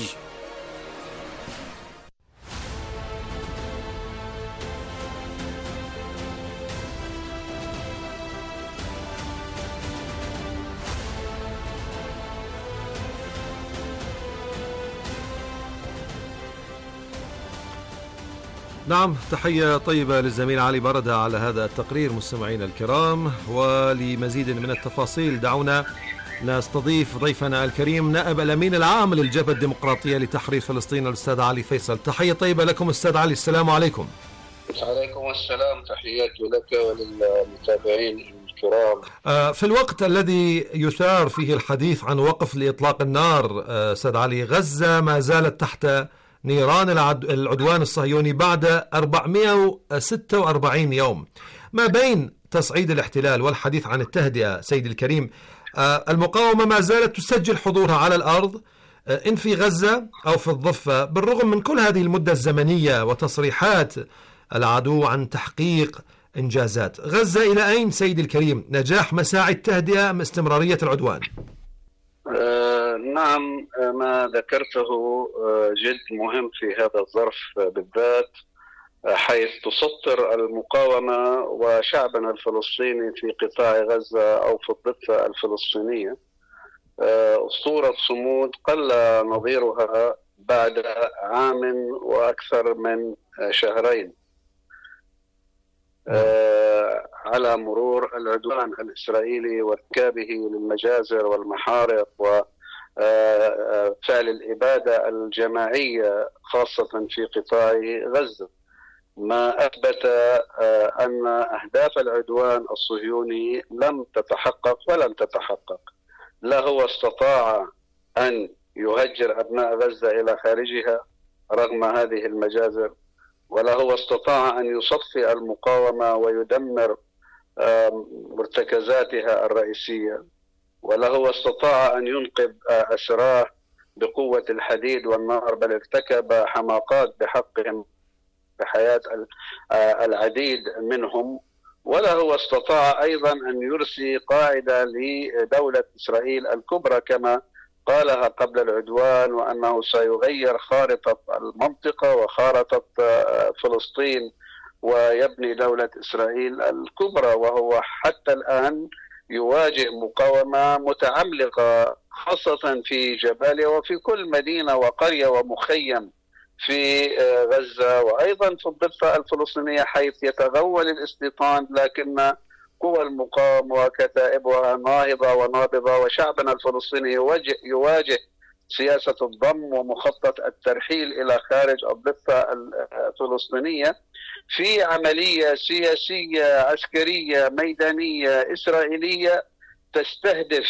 نعم، تحية طيبة للزميل علي بردة على هذا التقرير. مستمعينا الكرام، ولمزيد من التفاصيل دعونا نستضيف ضيفنا الكريم نائب الأمين العام للجبهة الديمقراطية لتحرير فلسطين الأستاذ علي فيصل. تحية طيبة لكم أستاذ علي، السلام عليكم. عليكم السلام، تحياتي لك وللمتابعين الكرام. في الوقت الذي يثار فيه الحديث عن وقف لإطلاق النار أستاذ علي، غزة ما زالت تحت نيران العدوان الصهيوني بعد أربعمائة وستة وأربعين يوم. ما بين تصعيد الاحتلال والحديث عن التهدئة سيدي الكريم، المقاومة ما زالت تسجل حضورها على الأرض إن في غزة أو في الضفة، بالرغم من كل هذه المدة الزمنية وتصريحات العدو عن تحقيق إنجازات. غزة إلى أين سيدي الكريم؟ نجاح مساعي التهدئة أم استمرارية العدوان؟ آه نعم، ما ذكرته جد مهم في هذا الظرف بالذات، حيث تسطر المقاومة وشعبنا الفلسطيني في قطاع غزة أو في الضفة الفلسطينية أسطورة صمود قل نظيرها بعد عام وأكثر من شهرين على مرور العدوان الإسرائيلي وارتكابه للمجازر والمحارق وفعل الإبادة الجماعية خاصة في قطاع غزة، ما أثبت أن أهداف العدوان الصهيوني لم تتحقق ولم تتحقق. لا هو استطاع أن يهجر أبناء غزة إلى خارجها رغم هذه المجازر، ولا هو استطاع أن يصفي المقاومة ويدمر مرتكزاتها الرئيسية، ولا هو استطاع أن ينقذ أسراه بقوة الحديد والنار، بل ارتكب حماقات بحقهم بحياة العديد منهم. ولا هو استطاع أيضا أن يرسي قاعدة لدولة إسرائيل الكبرى كما قالها قبل العدوان، وأنه سيغير خارطة المنطقة وخارطة فلسطين ويبني دولة إسرائيل الكبرى، وهو حتى الآن يواجه مقاومة متعمقة خاصة في جباليا وفي كل مدينة وقرية ومخيم في غزة، وأيضا في الضفة الفلسطينية حيث يتغول الاستيطان، لكن قوى المقاومة وكتائبها ناهضة ونابضة، وشعبنا الفلسطيني يواجه, يواجه سياسة الضم ومخطط الترحيل إلى خارج الضفة الفلسطينية في عملية سياسية عسكرية ميدانية إسرائيلية تستهدف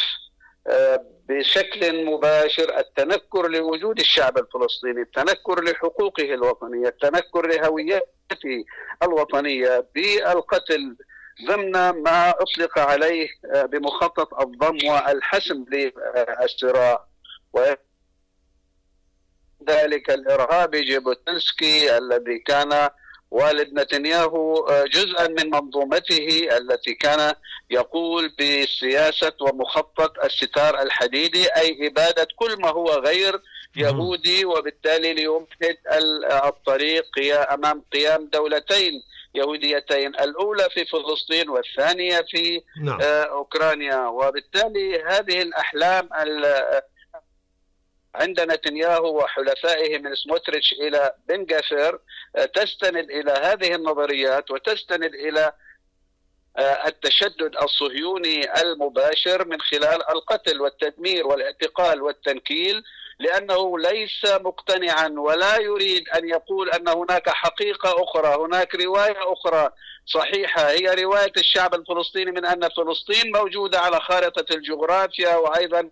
بشكل مباشر التنكر لوجود الشعب الفلسطيني، التنكر لحقوقه الوطنية، التنكر لهويته الوطنية بالقتل ضمن ما أطلق عليه بمخطط الضم والحسم للصراع. وذلك الإرهابي جيبوتينسكي الذي كان والد نتنياهو جزءا من منظومته التي كان يقول بسياسة ومخطط الستار الحديدي، أي إبادة كل ما هو غير يهودي، وبالتالي ليمهد الطريق أمام قيام دولتين يهوديتين، الأولى في فلسطين والثانية في نعم. أوكرانيا. وبالتالي هذه الأحلام عند نتنياهو وحلفائه من سموتريتش إلى بن غافير تستند إلى هذه النظريات وتستند إلى التشدد الصهيوني المباشر من خلال القتل والتدمير والاعتقال والتنكيل، لأنه ليس مقتنعا ولا يريد أن يقول أن هناك حقيقة أخرى، هناك رواية أخرى صحيحة هي رواية الشعب الفلسطيني من أن فلسطين موجودة على خارطة الجغرافيا، وأيضا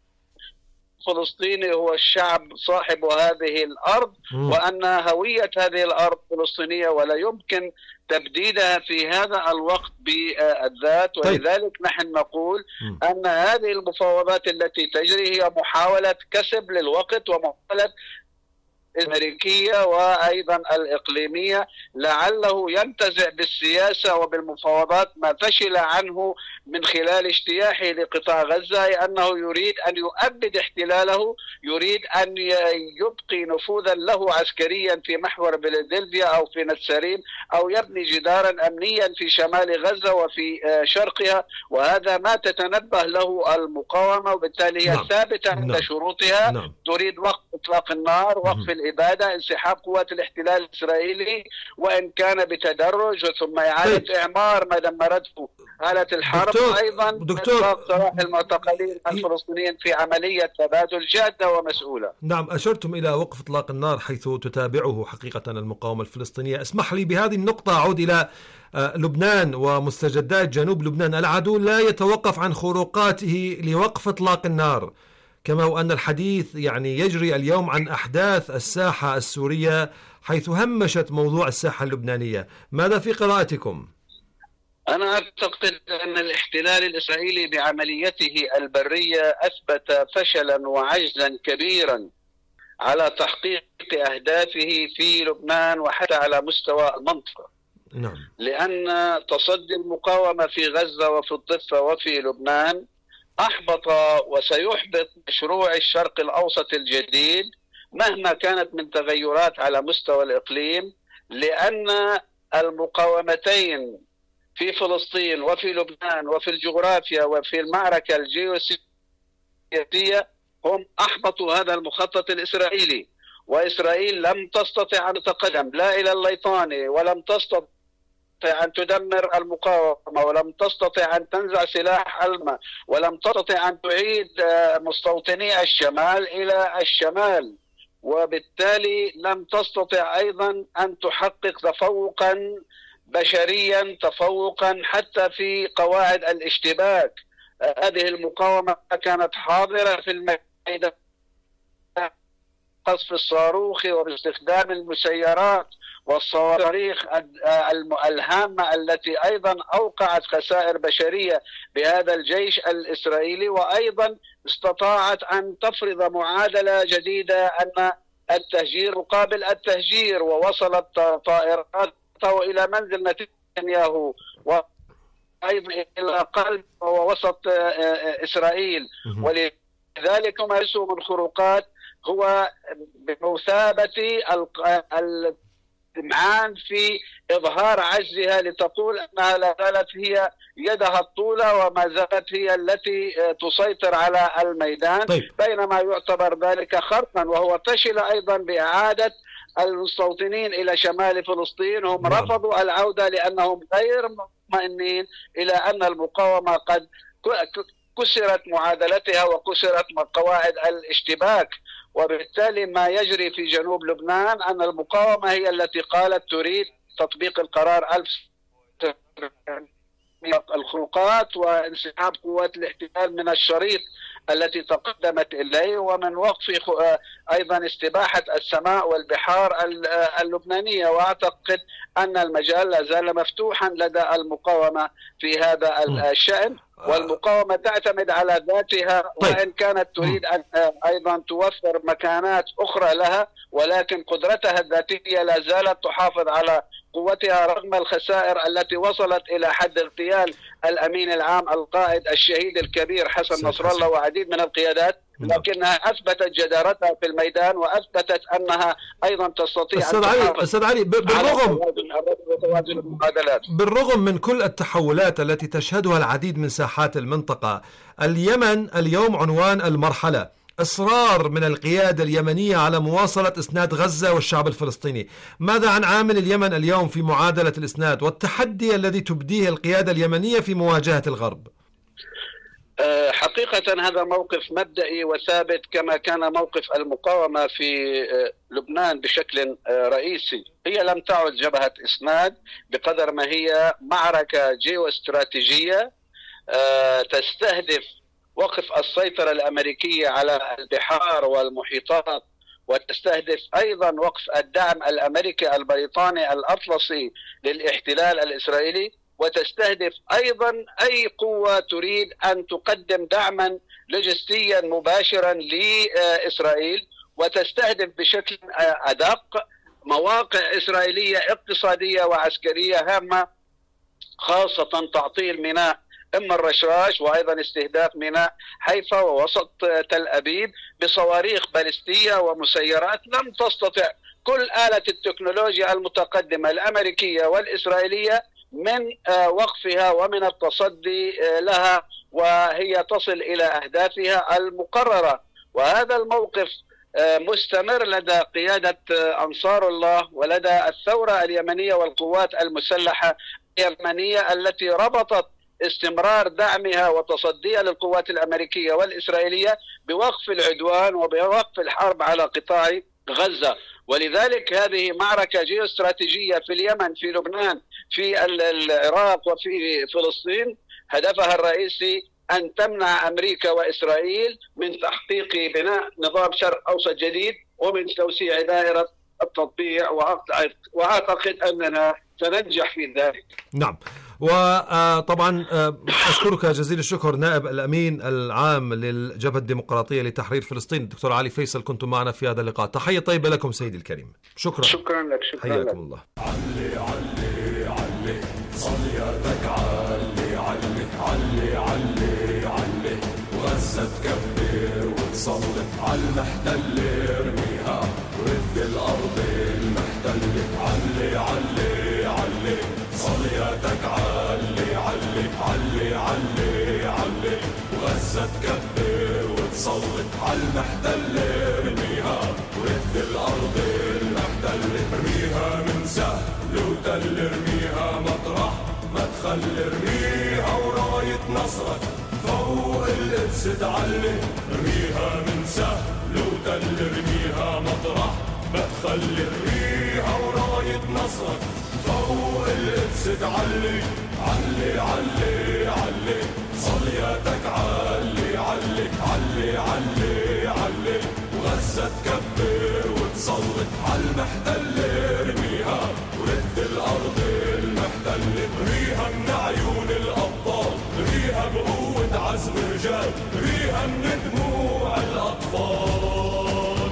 فلسطيني هو الشعب صاحب هذه الأرض، وأن هوية هذه الأرض فلسطينية ولا يمكن تبديدها في هذا الوقت بالذات. ولذلك نحن نقول أن هذه المفاوضات التي تجري هي محاولة كسب للوقت ومحاولة الأمريكية وأيضا الإقليمية، لعله ينتزع بالسياسة وبالمفاوضات ما فشل عنه من خلال اجتياحه لقطاع غزة، أنه يريد أن يؤبد احتلاله، يريد أن يبقي نفوذا له عسكريا في محور فيلادلفيا أو في نتساريم، أو يبني جدارا أمنيا في شمال غزة وفي شرقها، وهذا ما تتنبه له المقاومة، وبالتالي هي نعم. ثابتة عند نعم. شروطها نعم. تريد وقف إطلاق النار، وقف الإبادة، انسحاب قوات الاحتلال الإسرائيلي وإن كان بتدرج، ثم إعادة طيب. إعمار ما دمرته حالة الحرب، دكتور. أيضا إطلاق سراح المعتقلين الفلسطينيين في عملية تبادل جادة ومسؤولة. نعم، أشرتم إلى وقف إطلاق النار حيث تتابعه حقيقة المقاومة الفلسطينية. اسمح لي بهذه النقطة أعود إلى لبنان ومستجدات جنوب لبنان. العدو لا يتوقف عن خروقاته لوقف إطلاق النار، كما وأن الحديث يعني يجري اليوم عن أحداث الساحة السورية حيث همشت موضوع الساحة اللبنانية. ماذا في قراءتكم؟ أنا أعتقد أن الاحتلال الإسرائيلي بعمليته البرية أثبت فشلا وعجزا كبيرا على تحقيق أهدافه في لبنان وحتى على مستوى المنطقة. نعم. لأن تصدي المقاومة في غزة وفي الضفة وفي لبنان أحبط وسيحبط مشروع الشرق الأوسط الجديد مهما كانت من تغيرات على مستوى الإقليم، لأن المقاومتين في فلسطين وفي لبنان وفي الجغرافيا وفي المعركة الجيوسياسية هم أحبطوا هذا المخطط الإسرائيلي، وإسرائيل لم تستطع أن تتقدم لا إلى الليطاني، ولم تستطع أن تدمر المقاومة، ولم تستطع أن تنزع سلاح الماء، ولم تستطع أن تعيد مستوطني الشمال إلى الشمال، وبالتالي لم تستطع أيضا أن تحقق تفوقا بشريا، تفوقا حتى في قواعد الاشتباك. هذه المقاومة كانت حاضرة في الميدان بالقصف الصاروخي وباستخدام المسيرات والصواريخ الهامة التي أيضا أوقعت خسائر بشرية بهذا الجيش الإسرائيلي، وأيضا استطاعت أن تفرض معادلة جديدة أن التهجير مقابل التهجير، ووصلت طائراته إلى منزل نتنياهو وأيضا إلى قلب ووسط إسرائيل. ولذلك ما يسوء من خروقات هو بمثابة الإمعان في إظهار عجزها لتقول أنها لا زالت هي يدها الطولة وما زالت هي التي تسيطر على الميدان. طيب. بينما يعتبر ذلك خرقا، وهو فشل أيضا بإعادة المستوطنين إلى شمال فلسطين. هم نعم. رفضوا العودة لأنهم غير مطمئنين إلى أن المقاومة قد كسرت معادلتها وكسرت قواعد الاشتباك. وبالتالي ما يجري في جنوب لبنان أن المقاومة هي التي قالت تريد تطبيق القرار ألف الخروقات وانسحاب قوات الاحتلال من الشريط التي تقدمت إليه، ومن وقف أيضا استباحة السماء والبحار اللبنانية. وأعتقد أن المجال لا زال مفتوحا لدى المقاومة في هذا الشأن، والمقاومة تعتمد على ذاتها وإن كانت تريد أن أيضا توفر مكانات أخرى لها، ولكن قدرتها الذاتية لا زالت تحافظ على قوتها رغم الخسائر التي وصلت إلى حد اغتيال الأمين العام القائد الشهيد الكبير حسن نصر الله وعديد من القيادات، لكنها أثبتت جدارتها في الميدان وأثبتت أنها أيضا تستطيع أستاذ علي أستاذ علي بالرغم بالرغم من كل التحولات التي تشهدها العديد من ساحات المنطقة، اليمن اليوم عنوان المرحلة، إصرار من القيادة اليمنية على مواصلة إسناد غزة والشعب الفلسطيني. ماذا عن عامل اليمن اليوم في معادلة الإسناد والتحدي الذي تبديه القيادة اليمنية في مواجهة الغرب؟ حقيقة هذا موقف مبدئي وثابت كما كان موقف المقاومة في لبنان بشكل رئيسي. هي لم تعد جبهة إسناد بقدر ما هي معركة جيوستراتيجية تستهدف وقف السيطرة الأمريكية على البحار والمحيطات، وتستهدف أيضا وقف الدعم الأمريكي البريطاني الأطلسي للاحتلال الإسرائيلي، وتستهدف أيضا أي قوة تريد أن تقدم دعما لوجستيا مباشرا لإسرائيل، وتستهدف بشكل أدق مواقع إسرائيلية اقتصادية وعسكرية هامة، خاصة تعطيل ميناء أم الرشراش، وأيضا استهداف ميناء حيفا ووسط تل أبيب بصواريخ باليستية ومسيرات لم تستطع كل آلة التكنولوجيا المتقدمة الأمريكية والإسرائيلية من وقفها ومن التصدي لها، وهي تصل إلى أهدافها المقررة. وهذا الموقف مستمر لدى قيادة أنصار الله ولدى الثورة اليمنية والقوات المسلحة اليمنية التي ربطت استمرار دعمها وتصديها للقوات الأمريكية والإسرائيلية بوقف العدوان وبوقف الحرب على قطاع غزة. ولذلك هذه معركة جيوستراتيجية في اليمن، في لبنان، في العراق وفي فلسطين، هدفها الرئيسي أن تمنع أمريكا وإسرائيل من تحقيق بناء نظام شرق أوسط جديد ومن توسيع دائرة التطبيع، وأعتقد أننا سننجح في ذلك. نعم. وطبعا أشكرك جزيل الشكر نائب الأمين العام للجبهة الديمقراطية لتحرير فلسطين الدكتور علي فيصل، كنتم معنا في هذا اللقاء. تحية طيبة لكم سيدي الكريم. شكرا. شكرا لك. شكرا حياكم لك. الله. علي علي علي صلياتك علي علي علي علي علي وغزة تكبر وتصلي على المحتل ارميها ورد الأرض المحتلة. علي علي علي صلياتك علي علي علي علي علي وغزة تكبر وتصلي على المحتل ارميها ورد الأرض المحتلة. ارميها من سهل وتل ارميها مطرح ما تخلي ارميها وراية نصرك فوق القدس تعلي. ارميها من سهل وتل ارميها مطرح ما تخلي ارميها وراية نصرك فوق القدس تعلي. علي علي علي صلياتك علي علي علي علي علي وغزة تكبر وتسلط عالمحتل ارميها ورد الأرض المحتل ريها من عيون الأبطال ريها بقوة عزم رجال ريها من دموع الأطفال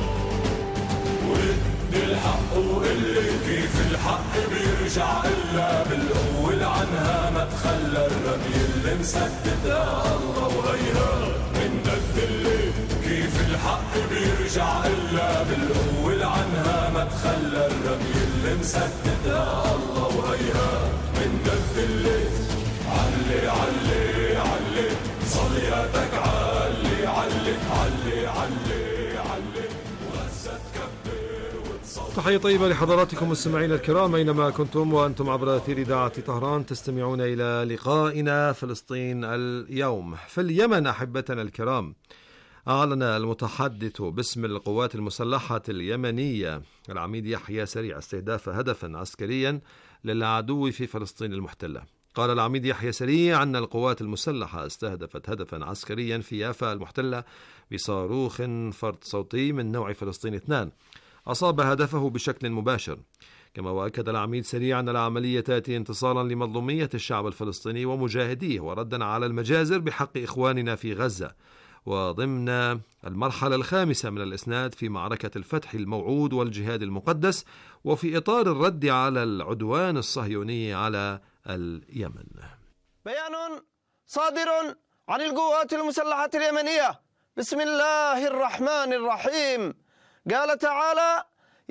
ورد الحق وقلي كيف الحق بيرجع إلا بالقوة لعنها ما تخلى الرمي اللي مسددها الله وهيها من الدلة كيف الحق بيرجع إلا بالقوة لعنها ما تخلى الرمي اللي مسددها الله وهيها من الدلة علي علي علي صلياتك علي علي علي علي علي وغزة تكبر وتصلي. تحية طيبة لحضراتكم مستمعينا الكرام أينما كنتم وأنتم عبر أثير إذاعة طهران تستمعون إلى لقائنا فلسطين اليوم. في اليمن أحبتنا الكرام أعلن المتحدث باسم القوات المسلحة اليمنية العميد يحيى سريع استهداف هدفا عسكريا للعدو في فلسطين المحتلة. قال العميد يحيى سريع أن القوات المسلحة استهدفت هدفا عسكريا في يافا المحتلة بصاروخ فرد صوتي من نوع فلسطين اثنان أصاب هدفه بشكل مباشر. كما وأكد العميد سريع أن العملية تأتي انتصارا لمظلومية الشعب الفلسطيني ومجاهديه وردا على المجازر بحق إخواننا في غزة وضمن المرحلة الخامسة من الإسناد في معركة الفتح الموعود والجهاد المقدس وفي إطار الرد على العدوان الصهيوني على اليمن. بيان صادر عن القوات المسلحة اليمنية بسم الله الرحمن الرحيم. قال تعالى: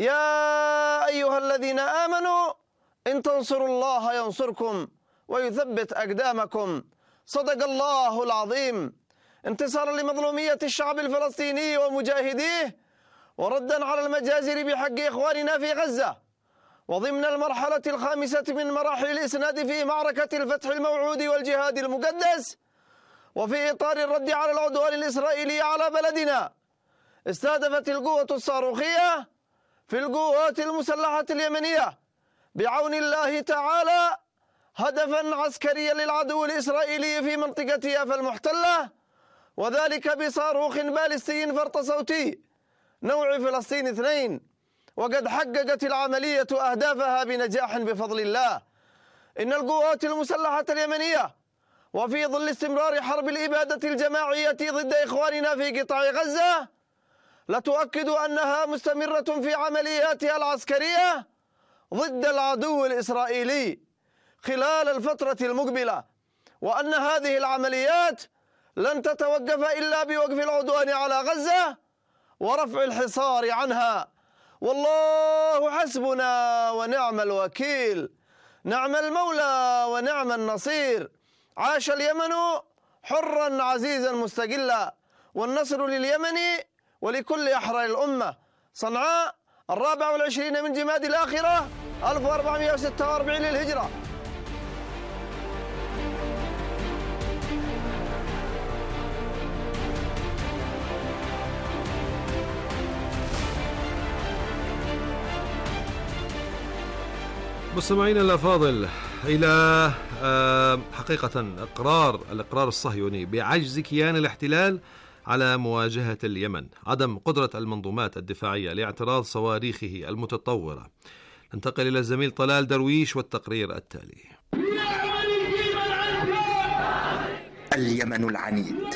يا أيها الذين آمنوا إن تنصروا الله ينصركم ويثبت أقدامكم. صدق الله العظيم. انتصارا لمظلومية الشعب الفلسطيني ومجاهديه وردا على المجازر بحق إخواننا في غزة وضمن المرحلة الخامسة من مراحل الإسناد في معركة الفتح الموعود والجهاد المقدس وفي إطار الرد على العدوان الإسرائيلي على بلدنا استهدفت القوة الصاروخية في القوات المسلحة اليمنية بعون الله تعالى هدفا عسكريا للعدو الإسرائيلي في منطقة يافا المحتلة وذلك بصاروخ باليستي فرط صوتي نوع فلسطين اثنين وقد حققت العملية أهدافها بنجاح بفضل الله. إن القوات المسلحة اليمنية وفي ظل استمرار حرب الإبادة الجماعية ضد إخواننا في قطاع غزة لتؤكد أنها مستمرة في عملياتها العسكرية ضد العدو الإسرائيلي خلال الفترة المقبلة وأن هذه العمليات لن تتوقف إلا بوقف العدوان على غزة ورفع الحصار عنها. والله حسبنا ونعم الوكيل، نعم المولى ونعم النصير. عاش اليمن حرا عزيزا مستقلا والنصر لليمن ولكل أحرار الأمة. صنعاء الرابع والعشرين من جماد الآخرة ألف وأربعمائة وستة وأربعين للهجرة. مستمعينا الأفاضل، إلى حقيقة إقرار الإقرار الصهيوني بعجز كيان الاحتلال على مواجهة اليمن، عدم قدرة المنظومات الدفاعية لاعتراض صواريخه المتطورة. ننتقل إلى الزميل طلال درويش والتقرير التالي. اليمن العنيد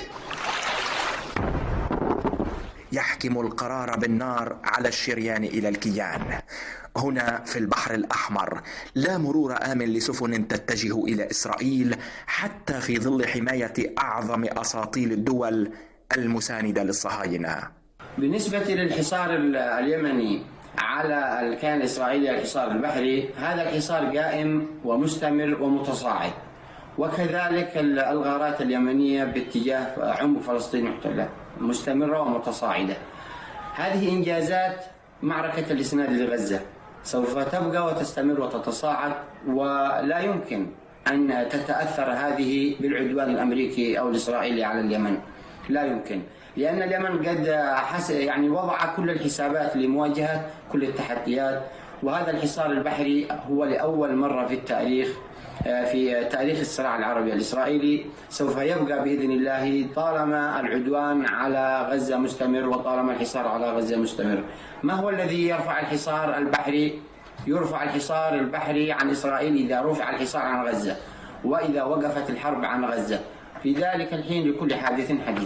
يحكم القرار بالنار على الشريان إلى الكيان. هنا في البحر الأحمر لا مرور آمن لسفن تتجه إلى إسرائيل حتى في ظل حماية أعظم أساطيل الدول المساندة للصهاينة. بالنسبة للحصار اليمني على الكيان الإسرائيلي الحصار البحري، هذا الحصار قائم ومستمر ومتصاعد، وكذلك الغارات اليمنية باتجاه عمق فلسطين المحتلة مستمرة ومتصاعدة. هذه إنجازات معركة الإسناد لغزة سوف تبقى وتستمر وتتصاعد، ولا يمكن أن تتأثر هذه بالعدوان الأمريكي أو الإسرائيلي على اليمن، لا يمكن، لأن اليمن قد حس يعني وضع كل الحسابات لمواجهة كل التحديات وهذا الحصار البحري هو لأول مرة في التاريخ في تاريخ الصراع العربي الإسرائيلي، سوف يبقى بإذن الله طالما العدوان على غزة مستمر وطالما الحصار على غزة مستمر. ما هو الذي يرفع الحصار البحري؟ يرفع الحصار البحري عن إسرائيل إذا رفع الحصار عن غزة، وإذا وقفت الحرب عن غزة. في ذلك الحين لكل حادث حديث.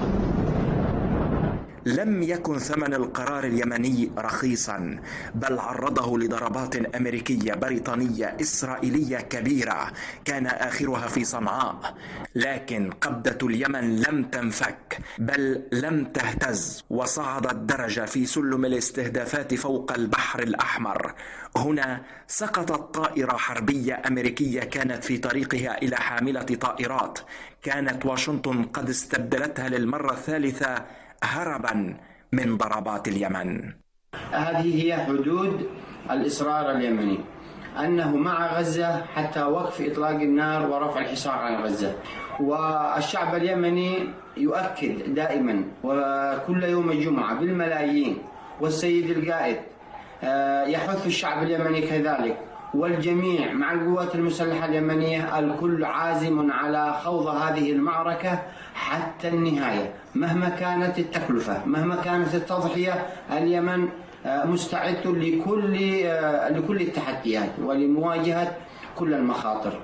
لم يكن ثمن القرار اليمني رخيصا، بل عرضه لضربات أمريكية بريطانية إسرائيلية كبيرة كان آخرها في صنعاء، لكن قبضة اليمن لم تنفك بل لم تهتز، وصعدت درجة في سلم الاستهدافات فوق البحر الأحمر. هنا سقطت طائرة حربية أمريكية كانت في طريقها إلى حاملة طائرات كانت واشنطن قد استبدلتها للمرة الثالثة هربا من ضربات اليمن. هذه هي حدود الإصرار اليمني، أنه مع غزة حتى وقف إطلاق النار ورفع الحصار عن غزة. والشعب اليمني يؤكد دائما وكل يوم الجمعة بالملايين، والسيد القائد يحث الشعب اليمني كذلك، والجميع مع القوات المسلحة اليمنية الكل عازم على خوض هذه المعركة حتى النهاية مهما كانت التكلفة، مهما كانت التضحية. اليمن مستعد لكل لكل التحديات ولمواجهة كل المخاطر.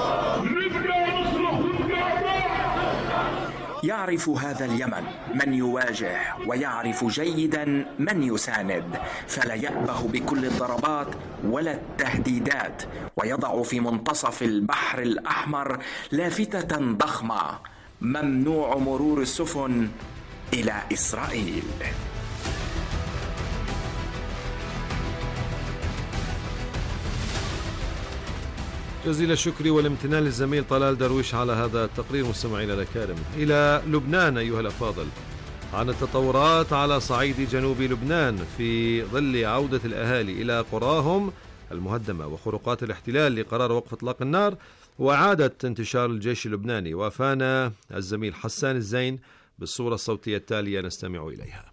يعرف هذا اليمن من يواجه، ويعرف جيدا من يساند، فلا يأبه بكل الضربات ولا التهديدات، ويضع في منتصف البحر الأحمر لافتة ضخمة: ممنوع مرور السفن إلى إسرائيل. جزيل الشكر والامتنان للزميل طلال درويش على هذا التقرير. مستمعينا الأكارم، إلى لبنان أيها الأفاضل، عن التطورات على صعيد جنوب لبنان في ظل عودة الأهالي إلى قراهم المهدمة وخروقات الاحتلال لقرار وقف إطلاق النار وإعادة انتشار الجيش اللبناني. وافانا الزميل حسان الزين بالصورة الصوتية التالية نستمع إليها.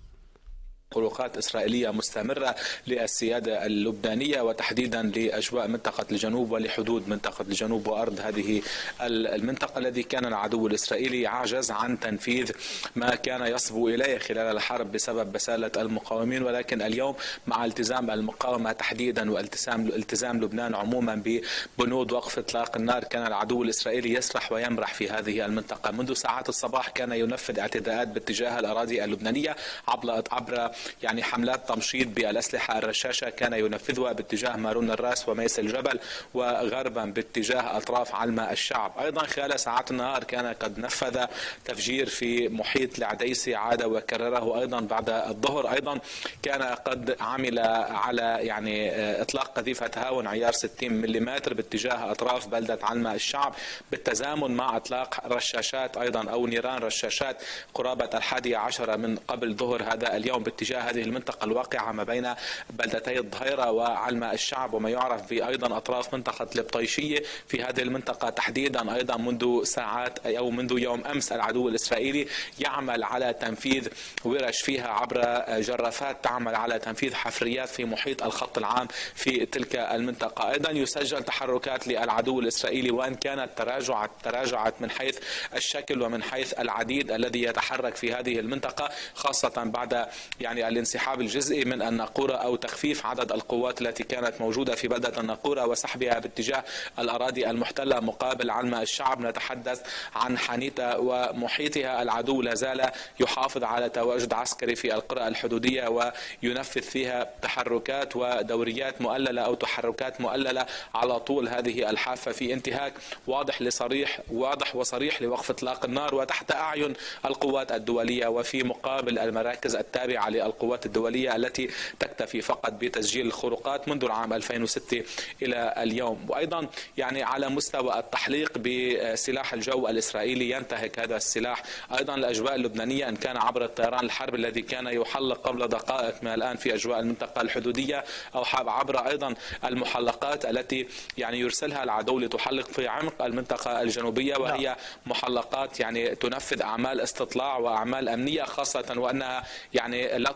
خروقات إسرائيلية مستمرة للسيادة اللبنانية وتحديدا لأجواء منطقة الجنوب ولحدود منطقة الجنوب وأرض هذه المنطقة الذي كان العدو الإسرائيلي عاجز عن تنفيذ ما كان يصبو إليه خلال الحرب بسبب بسالة المقاومين. ولكن اليوم مع التزام المقاومة تحديدا والتزام التزام لبنان عموما ببنود وقف إطلاق النار، كان العدو الإسرائيلي يسرح ويمرح في هذه المنطقة. منذ ساعات الصباح كان ينفذ اعتداءات باتجاه الأراضي اللبنانية عبر عبر يعني حملات تمشيط بالأسلحة الرشاشة، كان ينفذها باتجاه مارون الراس وميس الجبل، وغربا باتجاه أطراف علمة الشعب. أيضا خلال ساعات النهار كان قد نفذ تفجير في محيط العديسي، عاد وكرره أيضا بعد الظهر. أيضا كان قد عمل على يعني إطلاق قذيفة تهاون عيار ستين ملم باتجاه أطراف بلدة علمة الشعب بالتزامن مع إطلاق رشاشات أيضا أو نيران رشاشات قرابة الحادية عشرة من قبل ظهر هذا اليوم باتجاه هذه المنطقة الواقعة ما بين بلدتي الظهيرة وعلمة الشعب، وما يعرف بأيضا أطراف منطقة البطيشية في هذه المنطقة تحديدا. أيضا منذ ساعات أو منذ يوم أمس العدو الإسرائيلي يعمل على تنفيذ ورش فيها عبر جرافات تعمل على تنفيذ حفريات في محيط الخط العام في تلك المنطقة. أيضا يسجل تحركات للعدو الإسرائيلي وإن كانت تراجعت تراجعت من حيث الشكل ومن حيث العديد الذي يتحرك في هذه المنطقة، خاصة بعد يعني الانسحاب الجزئي من الناقورة أو تخفيف عدد القوات التي كانت موجودة في بلدة الناقورة وسحبها باتجاه الأراضي المحتلة مقابل علمة الشعب. نتحدث عن حنيطة ومحيطها، العدو لا زال يحافظ على تواجد عسكري في القرى الحدودية وينفذ فيها تحركات ودوريات مؤللة أو تحركات مؤللة على طول هذه الحافة في انتهاك واضح لصريح واضح وصريح لوقف إطلاق النار وتحت أعين القوات الدولية وفي مقابل المراكز التابعة للقوات الدولية التي تكتفي فقط بتسجيل الخروقات منذ العام ألفين وستة إلى اليوم. وأيضا يعني على مستوى التحليق بسلاح الجو الإسرائيلي ينتهك هذا السلاح أيضا الأجواء اللبنانية، إن كان عبر الطيران الحرب الذي كان يحلق قبل دقائق من الآن في أجواء المنطقة الحدودية، أو عبر أيضا المحلقات التي يعني يرسلها العدو لتحلق في عمق المنطقة الجنوبية، وهي محلقات يعني تنفذ أعمال استطلاع وأعمال أمنية، خاصة وأنها يعني لا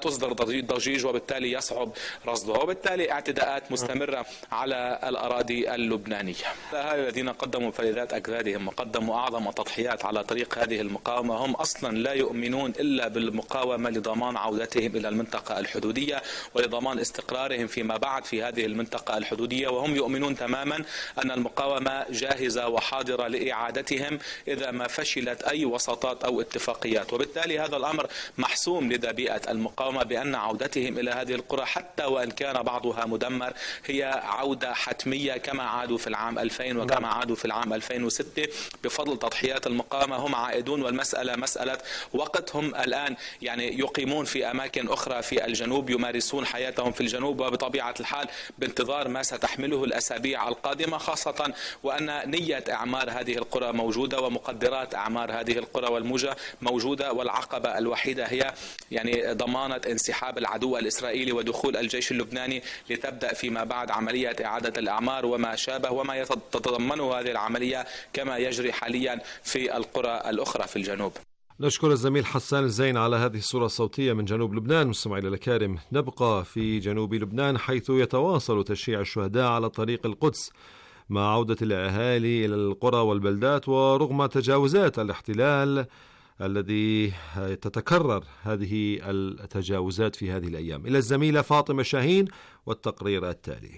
تصدر ضجيج وبالتالي يصعب رصدها، وبالتالي اعتداءات مستمرة على الأراضي اللبنانية. هؤلاء الذين قدموا فلذات أجدادهم وقدموا أعظم التضحيات على طريق هذه المقاومة هم أصلا لا يؤمنون إلا بالمقاومة لضمان عودتهم إلى المنطقة الحدودية ولضمان استقرارهم فيما بعد في هذه المنطقة الحدودية، وهم يؤمنون تماما أن المقاومة جاهزة وحاضرة لإعادتهم إذا ما فشلت أي وساطات أو اتفاقيات. وبالتالي هذا الأمر محسوم لدى بيئة المقاومة بأن عودتهم إلى هذه القرى حتى وإن كان بعضها مدمر هي عودة حتمية كما عادوا في العام ألفين وكما عادوا في العام ألفين وستة بفضل تضحيات المقاومة. هم عائدون، والمسألة مسألة وقت. هم الآن يعني يقيمون في أماكن أخرى في الجنوب، يمارسون حياتهم في الجنوب، وبطبيعة الحال بانتظار ما ستحمله الأسابيع القادمة، خاصة وأن نية إعمار هذه القرى موجودة ومقدرات إعمار هذه القرى والموجة موجودة، والعقبة الوحيدة هي يعني ضمانة انسحاب العدو الإسرائيلي ودخول الجيش اللبناني لتبدأ فيما بعد عملية إعادة الأعمار وما شابه وما يتضمنه هذه العملية كما يجري حاليا في القرى الأخرى في الجنوب. نشكر الزميل حسان الزين على هذه الصورة الصوتية من جنوب لبنان. مستمعينا الكرام، نبقى في جنوب لبنان حيث يتواصل تشييع الشهداء على طريق القدس مع عودة الأهالي إلى القرى والبلدات، ورغم تجاوزات الاحتلال الذي تتكرر هذه التجاوزات في هذه الأيام. إلى الزميلة فاطمة شاهين والتقرير التالي.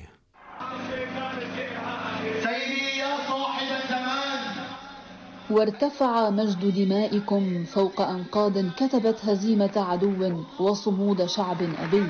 وارتفع مجد دمائكم فوق أنقاض كتبت هزيمة عدو وصمود شعب أبي.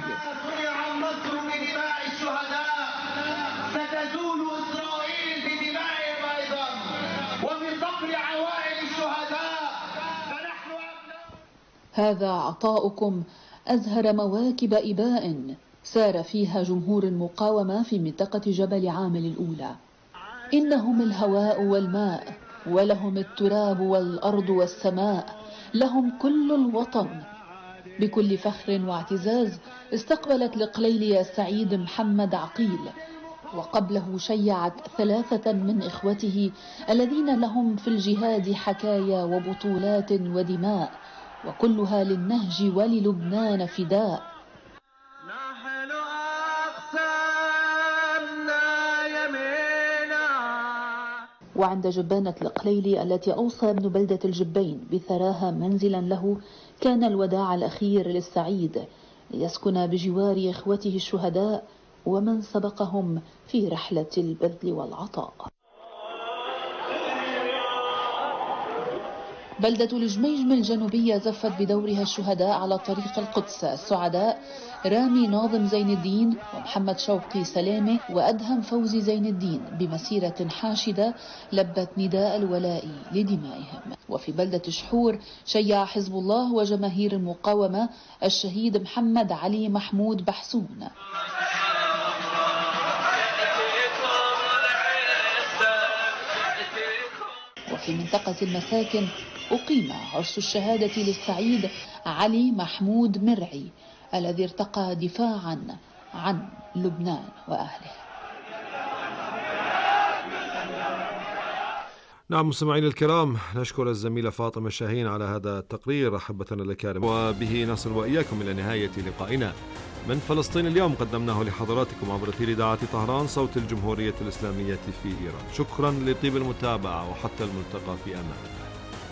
هذا عطاؤكم أزهر مواكب إباء سار فيها جمهور المقاومة في منطقة جبل عامل الأولى. إنهم الهواء والماء، ولهم التراب والأرض والسماء، لهم كل الوطن. بكل فخر واعتزاز استقبلت القليلية السعيد محمد عقيل، وقبله شيعت ثلاثة من إخوته الذين لهم في الجهاد حكايا وبطولات ودماء، وكلها للنهج وللبنان فداء. وعند جبانة القليلي التي أوصى ابن بلدة الجبين بثراها منزلا له، كان الوداع الأخير للسعيد ليسكن بجوار إخوته الشهداء ومن سبقهم في رحلة البذل والعطاء. بلدة الجميجم الجنوبية زفت بدورها الشهداء على طريق القدس، السعداء رامي ناظم زين الدين ومحمد شوقي سلامة وأدهم فوزي زين الدين بمسيرة حاشدة لبت نداء الولاء لدمائهم. وفي بلدة شحور شيع حزب الله وجماهير المقاومة الشهيد محمد علي محمود بحسون. وفي منطقة المساكن أقيم عرس الشهادة للسعيد علي محمود مرعي الذي ارتقى دفاعا عن لبنان وأهله. نعم مستمعينا الكرام، نشكر الزميلة فاطمة شاهين على هذا التقرير أحبتنا الكرام، وبه نصل وإياكم إلى نهاية لقائنا من فلسطين اليوم، قدمناه لحضراتكم عبر أثير إذاعة طهران صوت الجمهورية الإسلامية في إيران. شكرا لطيب المتابعة، وحتى الملتقى في أمان الله.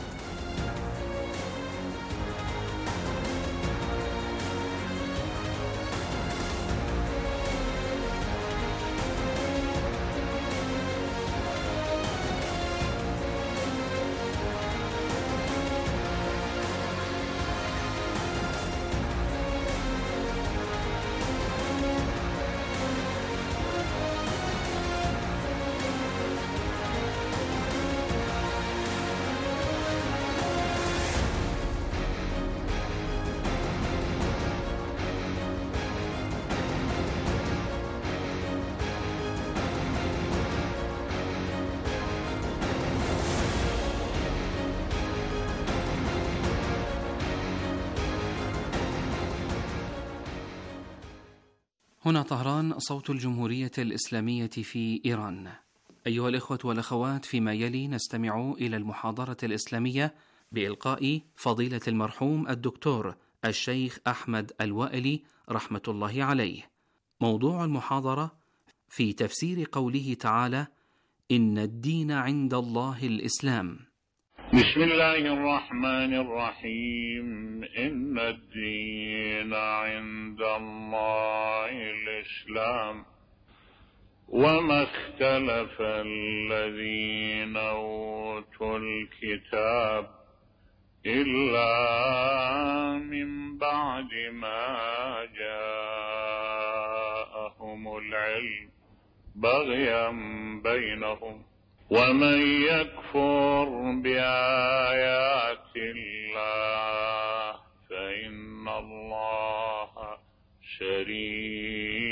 هنا طهران صوت الجمهورية الإسلامية في إيران. أيها الإخوة والأخوات، فيما يلي نستمع إلى المحاضرة الإسلامية بإلقاء فضيلة المرحوم الدكتور الشيخ أحمد الوائلي رحمة الله عليه. موضوع المحاضرة في تفسير قوله تعالى: إن الدين عند الله الإسلام. بسم الله الرحمن الرحيم. إن الدين عند الله الإسلام وما اختلف الذين أوتوا الكتاب إلا من بعد ما جاءهم العلم بغيا بينهم ومن يكفر بآيات الله فإن الله سريع